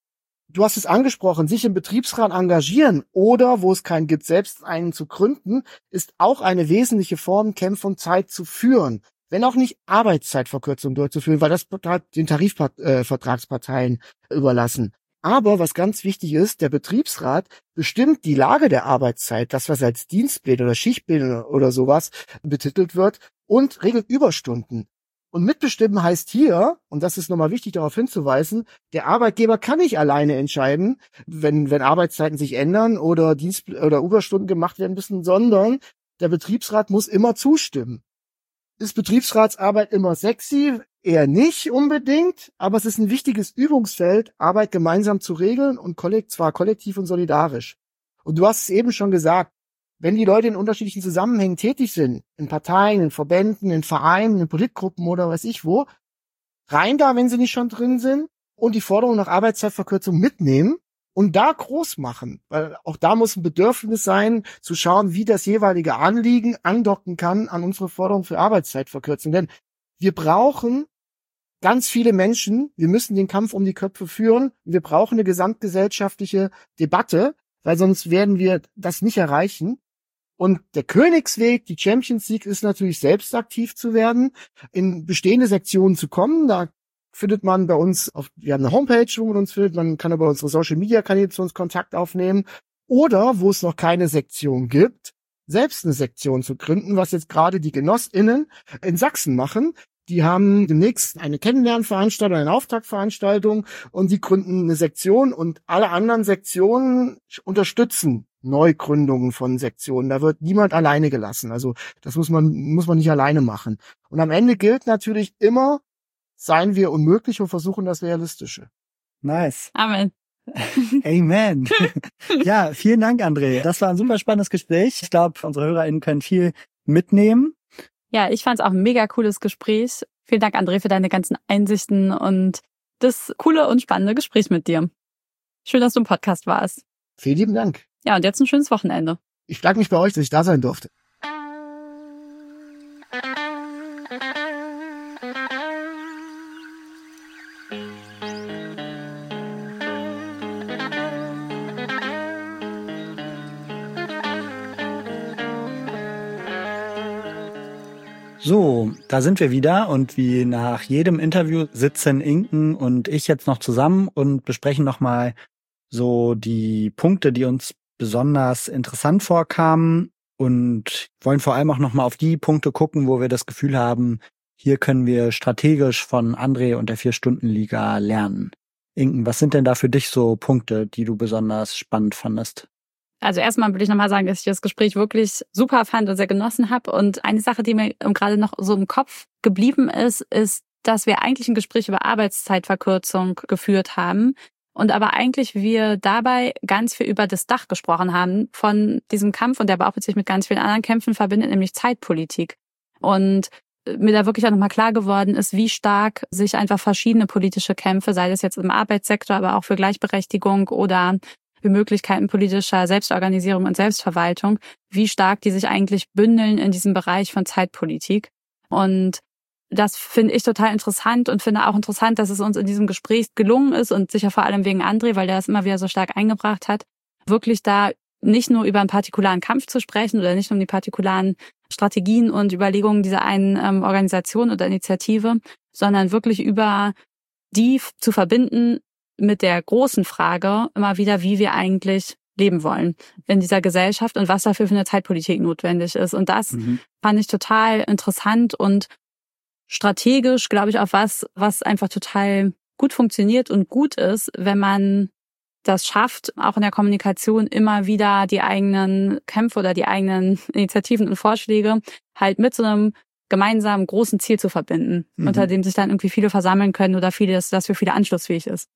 [SPEAKER 1] Du hast es angesprochen, sich im Betriebsrat engagieren oder, wo es keinen gibt, selbst einen zu gründen, ist auch eine wesentliche Form, Kämpfe um Zeit zu führen. Wenn auch nicht Arbeitszeitverkürzung durchzuführen, weil das den Tarifvertragsparteien überlassen. Aber was ganz wichtig ist, der Betriebsrat bestimmt die Lage der Arbeitszeit, das was als Dienstpläne oder Schichtpläne oder sowas betitelt wird und regelt Überstunden. Und mitbestimmen heißt hier, und das ist nochmal wichtig darauf hinzuweisen, der Arbeitgeber kann nicht alleine entscheiden, wenn Arbeitszeiten sich ändern oder oder Überstunden gemacht werden müssen, sondern der Betriebsrat muss immer zustimmen. Ist Betriebsratsarbeit immer sexy? Eher nicht unbedingt, aber es ist ein wichtiges Übungsfeld, Arbeit gemeinsam zu regeln und zwar kollektiv und solidarisch. Und du hast es eben schon gesagt, wenn die Leute in unterschiedlichen Zusammenhängen tätig sind, in Parteien, in Verbänden, in Vereinen, in Politgruppen oder weiß ich wo, rein da, wenn sie nicht schon drin sind und die Forderung nach Arbeitszeitverkürzung mitnehmen und da groß machen, weil auch da muss ein Bedürfnis sein, zu schauen, wie das jeweilige Anliegen andocken kann an unsere Forderung für Arbeitszeitverkürzung. Denn wir brauchen ganz viele Menschen, wir müssen den Kampf um die Köpfe führen, wir brauchen eine gesamtgesellschaftliche Debatte, weil sonst werden wir das nicht erreichen. Und der Königsweg, die Champions League, ist natürlich selbst aktiv zu werden, in bestehende Sektionen zu kommen. Da findet man bei uns, wir haben eine Homepage, wo man uns findet, man kann über unsere Social-Media-Kanäle zu uns Kontakt aufnehmen. Oder, wo es noch keine Sektion gibt, selbst eine Sektion zu gründen, was jetzt gerade die GenossInnen in Sachsen machen. Die haben demnächst eine Kennenlernveranstaltung, eine Auftaktveranstaltung und die gründen eine Sektion und alle anderen Sektionen unterstützen Neugründungen von Sektionen. Da wird niemand alleine gelassen. Also das muss man nicht alleine machen. Und am Ende gilt natürlich immer, seien wir unmöglich und versuchen das Realistische.
[SPEAKER 2] Nice.
[SPEAKER 3] Amen.
[SPEAKER 2] Amen. Ja, vielen Dank, André. Das war ein super spannendes Gespräch. Ich glaube, unsere HörerInnen können viel mitnehmen.
[SPEAKER 3] Ja, ich fand es auch ein mega cooles Gespräch. Vielen Dank, André, für deine ganzen Einsichten und das coole und spannende Gespräch mit dir. Schön, dass du im Podcast warst.
[SPEAKER 1] Vielen lieben Dank.
[SPEAKER 3] Ja, und jetzt ein schönes Wochenende.
[SPEAKER 1] Ich bedanke mich bei euch, dass ich da sein durfte.
[SPEAKER 2] So, da sind wir wieder und wie nach jedem Interview sitzen Inken und ich jetzt noch zusammen und besprechen nochmal so die Punkte, die uns besonders interessant vorkamen und wollen vor allem auch nochmal auf die Punkte gucken, wo wir das Gefühl haben, hier können wir strategisch von André und der 4-Stunden-Liga lernen. Inken, was sind denn da für dich so Punkte, die du besonders spannend fandest?
[SPEAKER 3] Also erstmal will ich nochmal sagen, dass ich das Gespräch wirklich super fand und sehr genossen habe. Und eine Sache, die mir gerade noch so im Kopf geblieben ist, dass wir eigentlich ein Gespräch über Arbeitszeitverkürzung geführt haben und aber eigentlich wir dabei ganz viel über das Dach gesprochen haben von diesem Kampf und der aber auch sich mit ganz vielen anderen Kämpfen verbindet, nämlich Zeitpolitik. Und mir da wirklich auch nochmal klar geworden ist, wie stark sich einfach verschiedene politische Kämpfe, sei das jetzt im Arbeitssektor, aber auch für Gleichberechtigung oder für Möglichkeiten politischer Selbstorganisierung und Selbstverwaltung, wie stark die sich eigentlich bündeln in diesem Bereich von Zeitpolitik. Und das finde ich total interessant und finde auch interessant, dass es uns in diesem Gespräch gelungen ist und sicher vor allem wegen André, weil der es immer wieder so stark eingebracht hat, wirklich da nicht nur über einen partikularen Kampf zu sprechen oder nicht nur um die partikularen Strategien und Überlegungen dieser einen Organisation oder Initiative, sondern wirklich über die zu verbinden mit der großen Frage immer wieder, wie wir eigentlich leben wollen in dieser Gesellschaft und was dafür für eine Zeitpolitik notwendig ist. Und das fand ich total interessant und strategisch, glaube ich, auch was einfach total gut funktioniert und gut ist, wenn man das schafft, auch in der Kommunikation immer wieder die eigenen Kämpfe oder die eigenen Initiativen und Vorschläge halt mit so einem gemeinsamen großen Ziel zu verbinden, unter dem sich dann irgendwie viele versammeln können oder das für viele anschlussfähig ist.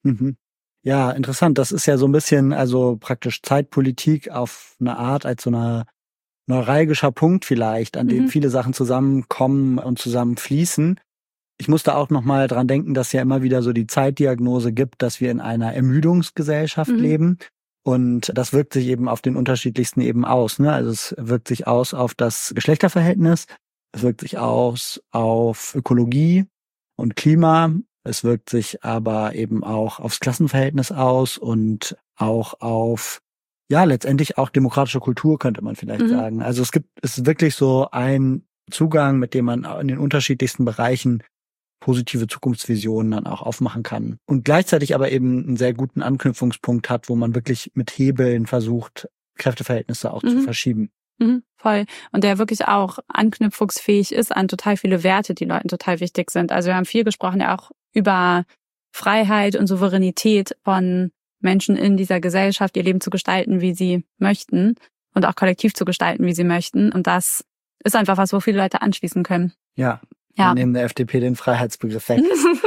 [SPEAKER 2] Ja, interessant. Das ist ja so ein bisschen, also praktisch Zeitpolitik auf eine Art als so eine neuralgischer Punkt vielleicht, an dem viele Sachen zusammenkommen und zusammenfließen. Ich musste auch noch mal dran denken, dass ja immer wieder so die Zeitdiagnose gibt, dass wir in einer Ermüdungsgesellschaft leben. Und das wirkt sich eben auf den unterschiedlichsten eben aus. Ne? Also es wirkt sich aus auf das Geschlechterverhältnis, es wirkt sich aus auf Ökologie und Klima, es wirkt sich aber eben auch aufs Klassenverhältnis aus und auch auf, ja, letztendlich auch demokratische Kultur, könnte man vielleicht sagen. Also es ist wirklich so ein Zugang, mit dem man in den unterschiedlichsten Bereichen positive Zukunftsvisionen dann auch aufmachen kann. Und gleichzeitig aber eben einen sehr guten Anknüpfungspunkt hat, wo man wirklich mit Hebeln versucht, Kräfteverhältnisse auch zu verschieben.
[SPEAKER 3] Voll. Und der wirklich auch anknüpfungsfähig ist an total viele Werte, die Leuten total wichtig sind. Also wir haben viel gesprochen ja auch über Freiheit und Souveränität von Menschen in dieser Gesellschaft, ihr Leben zu gestalten, wie sie möchten und auch kollektiv zu gestalten, wie sie möchten. Und das ist einfach was, wo viele Leute anschließen können.
[SPEAKER 2] Ja. Wir nehmen der FDP den Freiheitsbegriff weg.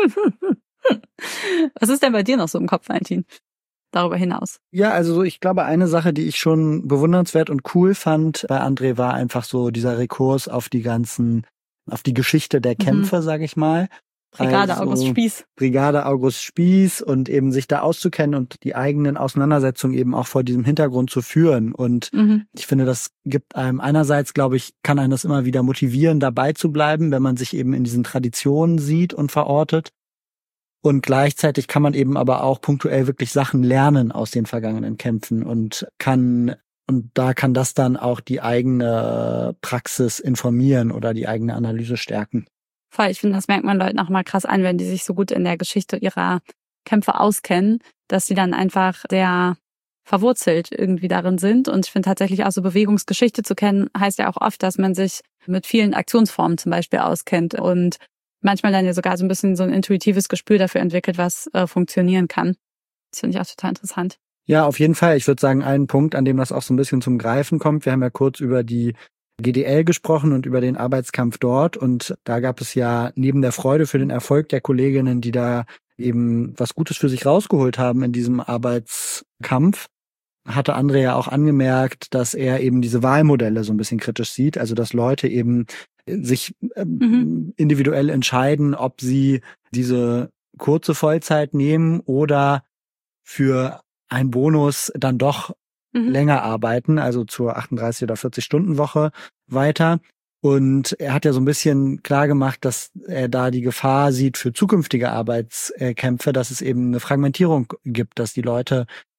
[SPEAKER 3] Was ist denn bei dir noch so im Kopf, Valentin? Darüber hinaus.
[SPEAKER 2] Ja, also ich glaube, eine Sache, die ich schon bewundernswert und cool fand bei André, war einfach so dieser Rekurs auf die Geschichte der Kämpfe, sage ich mal.
[SPEAKER 3] Brigade August Spieß.
[SPEAKER 2] Brigade August Spieß und eben sich da auszukennen und die eigenen Auseinandersetzungen eben auch vor diesem Hintergrund zu führen. Und ich finde, das gibt einem einerseits, glaube ich, kann einen das immer wieder motivieren, dabei zu bleiben, wenn man sich eben in diesen Traditionen sieht und verortet. Und gleichzeitig kann man eben aber auch punktuell wirklich Sachen lernen aus den vergangenen Kämpfen und da kann das dann auch die eigene Praxis informieren oder die eigene Analyse stärken.
[SPEAKER 3] Voll, ich finde, das merkt man Leuten auch mal krass an, wenn die sich so gut in der Geschichte ihrer Kämpfe auskennen, dass sie dann einfach sehr verwurzelt irgendwie darin sind. Und ich finde tatsächlich auch so Bewegungsgeschichte zu kennen, heißt ja auch oft, dass man sich mit vielen Aktionsformen zum Beispiel auskennt und manchmal dann ja sogar so ein bisschen so ein intuitives Gespür dafür entwickelt, was funktionieren kann. Das finde ich auch total interessant.
[SPEAKER 2] Ja, auf jeden Fall. Ich würde sagen, ein Punkt, an dem das auch so ein bisschen zum Greifen kommt. Wir haben ja kurz über die GDL gesprochen und über den Arbeitskampf dort. Und da gab es ja neben der Freude für den Erfolg der Kolleginnen, die da eben was Gutes für sich rausgeholt haben in diesem Arbeitskampf, hatte André ja auch angemerkt, dass er eben diese Wahlmodelle so ein bisschen kritisch sieht. Also dass Leute eben sich individuell entscheiden, ob sie diese kurze Vollzeit nehmen oder für einen Bonus dann doch länger arbeiten, also zur 38 oder 40-Stunden-Woche weiter. Und er hat ja so ein bisschen klar gemacht, dass er da die Gefahr sieht für zukünftige Arbeitskämpfe, dass es eben eine Fragmentierung gibt, dass die Leute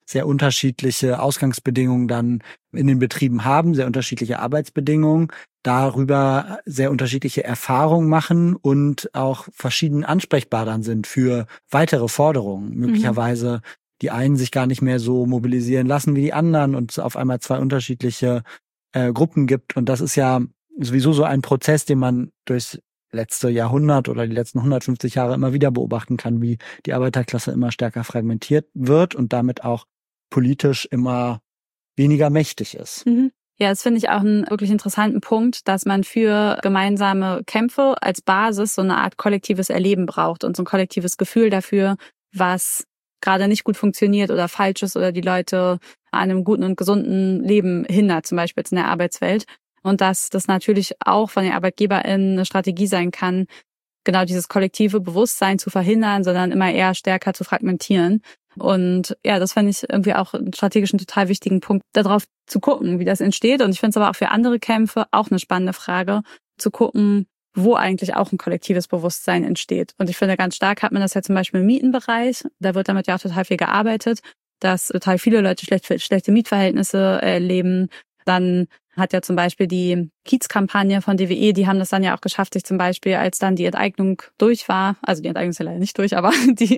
[SPEAKER 2] sehr unterschiedliche Ausgangsbedingungen dann in den Betrieben haben, sehr unterschiedliche Arbeitsbedingungen, darüber sehr unterschiedliche Erfahrungen machen und auch verschieden ansprechbar dann sind für weitere Forderungen. Möglicherweise die einen sich gar nicht mehr so mobilisieren lassen wie die anderen und es auf einmal zwei unterschiedliche Gruppen gibt. Und das ist ja sowieso so ein Prozess, den man durchs letzte Jahrhundert oder die letzten 150 Jahre immer wieder beobachten kann, wie die Arbeiterklasse immer stärker fragmentiert wird und damit auch politisch immer weniger mächtig ist.
[SPEAKER 3] Ja, das finde ich auch einen wirklich interessanten Punkt, dass man für gemeinsame Kämpfe als Basis so eine Art kollektives Erleben braucht und so ein kollektives Gefühl dafür, was gerade nicht gut funktioniert oder falsch ist oder die Leute an einem guten und gesunden Leben hindert, zum Beispiel jetzt in der Arbeitswelt. Und dass das natürlich auch von den ArbeitgeberInnen eine Strategie sein kann, genau dieses kollektive Bewusstsein zu verhindern, sondern immer eher stärker zu fragmentieren. Und ja, das fand ich irgendwie auch einen strategischen, total wichtigen Punkt, darauf zu gucken, wie das entsteht. Und ich finde es aber auch für andere Kämpfe auch eine spannende Frage, zu gucken, wo eigentlich auch ein kollektives Bewusstsein entsteht. Und ich finde, ganz stark hat man das ja zum Beispiel im Mietenbereich. Da wird damit ja auch total viel gearbeitet, dass total viele Leute schlechte Mietverhältnisse erleben. Dann hat ja zum Beispiel die Kiezkampagne von DWE, die haben das dann ja auch geschafft, sich zum Beispiel, als dann die Enteignung durch war, also die Enteignung ist ja leider nicht durch, aber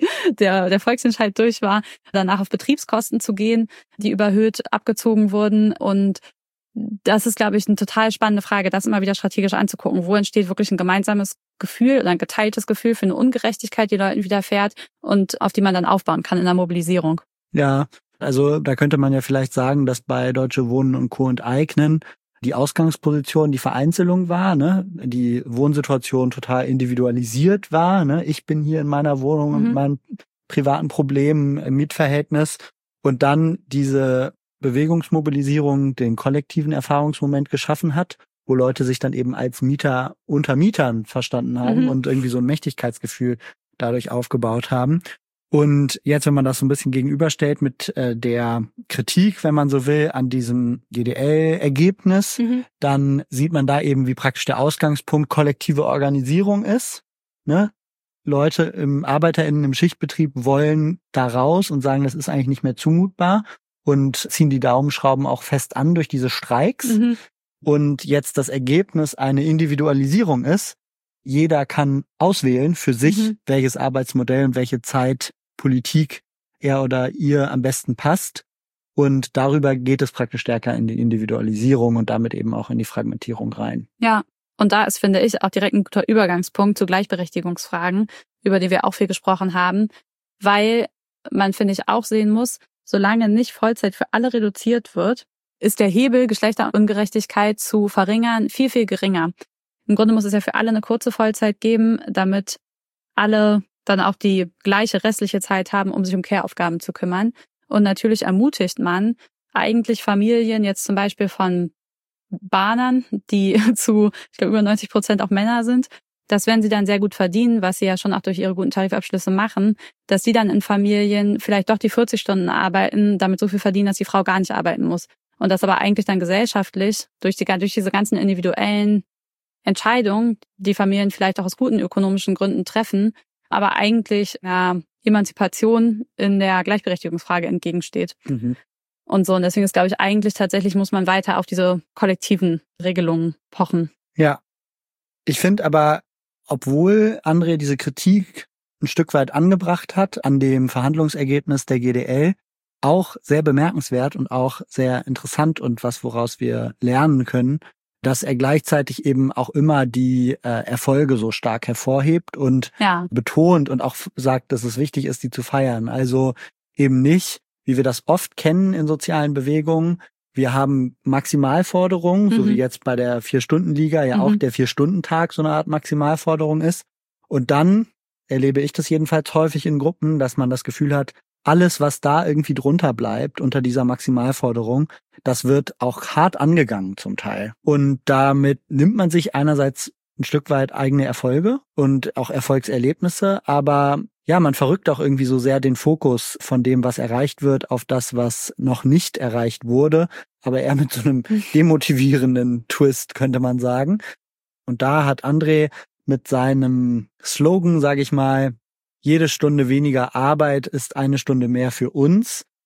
[SPEAKER 3] der Volksentscheid durch war, danach auf Betriebskosten zu gehen, die überhöht abgezogen wurden. Und das ist, glaube ich, eine total spannende Frage, das immer wieder strategisch anzugucken. Wo entsteht wirklich ein gemeinsames Gefühl oder ein geteiltes Gefühl für eine Ungerechtigkeit, die Leuten widerfährt und auf die man dann aufbauen kann in der Mobilisierung.
[SPEAKER 2] Ja, also da könnte man ja vielleicht sagen, dass bei Deutsche Wohnen und Co. enteignen die Ausgangsposition die Vereinzelung war, ne? Die Wohnsituation total individualisiert war, ne? Ich bin hier in meiner Wohnung mit meinen privaten Problemen im Mietverhältnis und dann diese Bewegungsmobilisierung den kollektiven Erfahrungsmoment geschaffen hat, wo Leute sich dann eben als Mieter unter Mietern verstanden haben und irgendwie so ein Mächtigkeitsgefühl dadurch aufgebaut haben. Und jetzt, wenn man das so ein bisschen gegenüberstellt mit der Kritik, wenn man so will, an diesem GDL-Ergebnis, dann sieht man da eben, wie praktisch der Ausgangspunkt kollektive Organisierung ist. Ne? Leute ArbeiterInnen im Schichtbetrieb wollen da raus und sagen, das ist eigentlich nicht mehr zumutbar und ziehen die Daumenschrauben auch fest an durch diese Streiks. Und jetzt das Ergebnis eine Individualisierung ist. Jeder kann auswählen für sich, welches Arbeitsmodell und welche Zeitpolitik er oder ihr am besten passt. Und darüber geht es praktisch stärker in die Individualisierung und damit eben auch in die Fragmentierung rein.
[SPEAKER 3] Ja, und da ist, finde ich, auch direkt ein guter Übergangspunkt zu Gleichberechtigungsfragen, über die wir auch viel gesprochen haben, weil man, finde ich, auch sehen muss, solange nicht Vollzeit für alle reduziert wird, ist der Hebel, Geschlechterungerechtigkeit zu verringern, viel, viel geringer. Im Grunde muss es ja für alle eine kurze Vollzeit geben, damit alle dann auch die gleiche restliche Zeit haben, um sich um Care-Aufgaben zu kümmern. Und natürlich ermutigt man eigentlich Familien jetzt zum Beispiel von Bahnern, die zu, ich glaube, über 90% auch Männer sind, dass wenn sie dann sehr gut verdienen, was sie ja schon auch durch ihre guten Tarifabschlüsse machen, dass sie dann in Familien vielleicht doch die 40 Stunden arbeiten, damit so viel verdienen, dass die Frau gar nicht arbeiten muss. Und das aber eigentlich dann gesellschaftlich durch diese ganzen individuellen Entscheidungen, die Familien vielleicht auch aus guten ökonomischen Gründen treffen, aber eigentlich Emanzipation in der Gleichberechtigungsfrage entgegensteht. Und so, und deswegen ist, glaube ich, eigentlich tatsächlich muss man weiter auf diese kollektiven Regelungen pochen.
[SPEAKER 2] Ja, ich finde aber, obwohl André diese Kritik ein Stück weit angebracht hat an dem Verhandlungsergebnis der GDL, auch sehr bemerkenswert und auch sehr interessant und was, woraus wir lernen können, dass er gleichzeitig eben auch immer die Erfolge so stark hervorhebt und betont und auch sagt, dass es wichtig ist, die zu feiern. Also eben nicht, wie wir das oft kennen in sozialen Bewegungen, wir haben Maximalforderungen, so wie jetzt bei der 4-Stunden-Liga ja auch der 4-Stunden-Tag so eine Art Maximalforderung ist. Und dann erlebe ich das jedenfalls häufig in Gruppen, dass man das Gefühl hat, alles, was da irgendwie drunter bleibt unter dieser Maximalforderung, das wird auch hart angegangen zum Teil. Und damit nimmt man sich einerseits ein Stück weit eigene Erfolge und auch Erfolgserlebnisse, aber ja, man verrückt auch irgendwie so sehr den Fokus von dem, was erreicht wird, auf das, was noch nicht erreicht wurde, aber eher mit so einem demotivierenden Twist, könnte man sagen. Und da hat André mit seinem Slogan, sage ich mal, jede Stunde weniger Arbeit ist eine Stunde mehr für uns,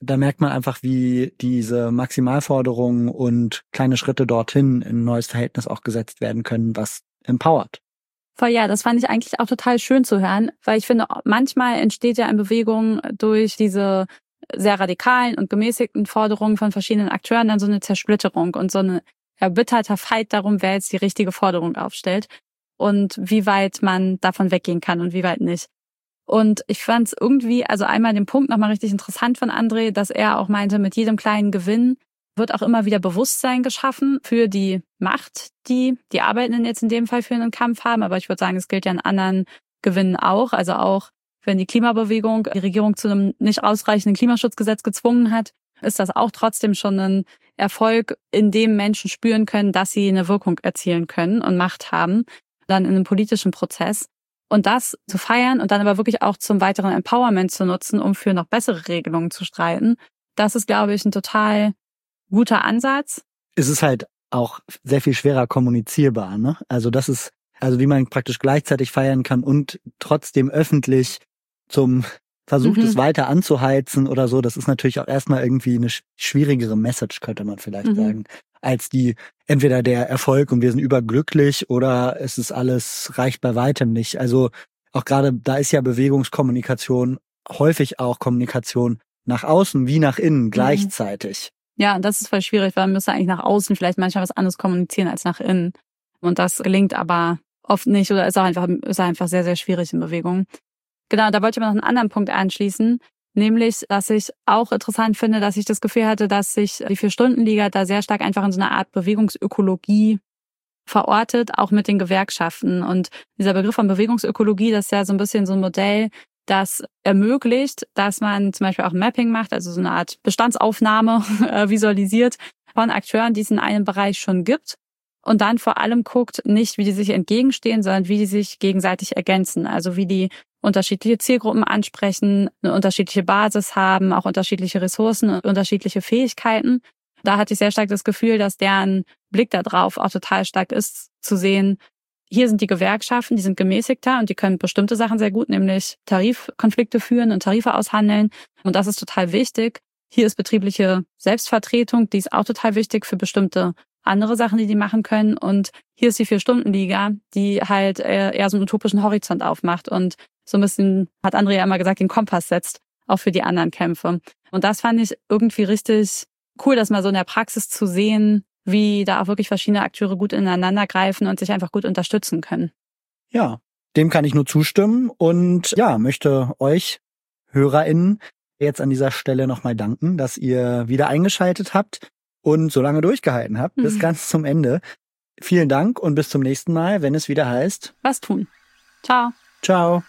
[SPEAKER 2] da merkt man einfach, wie diese Maximalforderungen und kleine Schritte dorthin in ein neues Verhältnis auch gesetzt werden können, was empowert.
[SPEAKER 3] Voll, ja, das fand ich eigentlich auch total schön zu hören, weil ich finde, manchmal entsteht ja in Bewegung durch diese sehr radikalen und gemäßigten Forderungen von verschiedenen Akteuren dann so eine Zersplitterung und so ein erbitterter Fight darum, wer jetzt die richtige Forderung aufstellt und wie weit man davon weggehen kann und wie weit nicht. Und ich fand es irgendwie, also einmal den Punkt nochmal richtig interessant von André, dass er auch meinte, mit jedem kleinen Gewinn wird auch immer wieder Bewusstsein geschaffen für die Macht, die Arbeitenden jetzt in dem Fall für einen Kampf haben. Aber ich würde sagen, es gilt ja in anderen Gewinnen auch. Also auch, wenn die Klimabewegung die Regierung zu einem nicht ausreichenden Klimaschutzgesetz gezwungen hat, ist das auch trotzdem schon ein Erfolg, in dem Menschen spüren können, dass sie eine Wirkung erzielen können und Macht haben, dann in einem politischen Prozess. Und das zu feiern und dann aber wirklich auch zum weiteren Empowerment zu nutzen, um für noch bessere Regelungen zu streiten, das ist, glaube ich, ein total guter Ansatz.
[SPEAKER 2] Es ist halt auch sehr viel schwerer kommunizierbar, ne? Also wie man praktisch gleichzeitig feiern kann und trotzdem öffentlich zum Versuch, das weiter anzuheizen oder so, das ist natürlich auch erstmal irgendwie eine schwierigere Message, könnte man vielleicht sagen, als die entweder der Erfolg und wir sind überglücklich oder es ist alles, reicht bei weitem nicht. Also auch gerade da ist ja Bewegungskommunikation häufig auch Kommunikation nach außen wie nach innen gleichzeitig.
[SPEAKER 3] Ja, das ist voll schwierig, weil man müsste eigentlich nach außen vielleicht manchmal was anderes kommunizieren als nach innen. Und das gelingt aber oft nicht oder ist einfach sehr, sehr schwierig in Bewegung. Genau, da wollte ich aber noch einen anderen Punkt anschließen, nämlich, dass ich auch interessant finde, dass ich das Gefühl hatte, dass sich die 4-Stunden-Liga da sehr stark einfach in so einer Art Bewegungsökologie verortet, auch mit den Gewerkschaften. Und dieser Begriff von Bewegungsökologie, das ist ja so ein bisschen so ein Modell, das ermöglicht, dass man zum Beispiel auch ein Mapping macht, also so eine Art Bestandsaufnahme visualisiert von Akteuren, die es in einem Bereich schon gibt. Und dann vor allem guckt nicht, wie die sich entgegenstehen, sondern wie die sich gegenseitig ergänzen. Also wie die unterschiedliche Zielgruppen ansprechen, eine unterschiedliche Basis haben, auch unterschiedliche Ressourcen und unterschiedliche Fähigkeiten. Da hatte ich sehr stark das Gefühl, dass deren Blick da drauf auch total stark ist, zu sehen, hier sind die Gewerkschaften, die sind gemäßigter und die können bestimmte Sachen sehr gut, nämlich Tarifkonflikte führen und Tarife aushandeln. Und das ist total wichtig. Hier ist betriebliche Selbstvertretung, die ist auch total wichtig für bestimmte andere Sachen, die machen können. Und hier ist die 4-Stunden-Liga, die halt eher so einen utopischen Horizont aufmacht und so ein bisschen, hat André ja immer gesagt, den Kompass setzt, auch für die anderen Kämpfe. Und das fand ich irgendwie richtig cool, das mal so in der Praxis zu sehen, wie da auch wirklich verschiedene Akteure gut ineinander greifen und sich einfach gut unterstützen können.
[SPEAKER 2] Ja, dem kann ich nur zustimmen und ja, möchte euch HörerInnen jetzt an dieser Stelle nochmal danken, dass ihr wieder eingeschaltet habt und so lange durchgehalten habt, bis ganz zum Ende. Vielen Dank und bis zum nächsten Mal, wenn es wieder heißt:
[SPEAKER 3] Was tun? Ciao.
[SPEAKER 2] Ciao.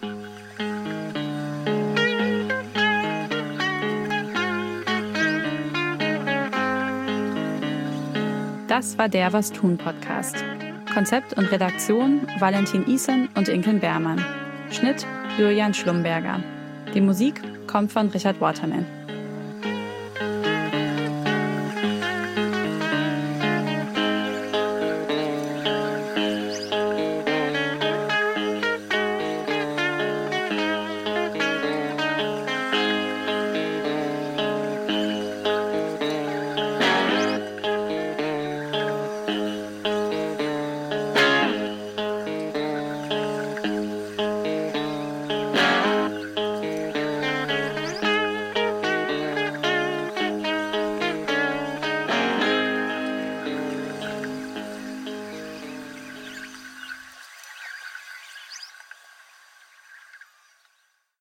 [SPEAKER 3] Das war der Was tun Podcast. Konzept und Redaktion Valentin Isen und Inken Beermann. Schnitt Julian Schlumberger. Die Musik kommt von Richard Waterman.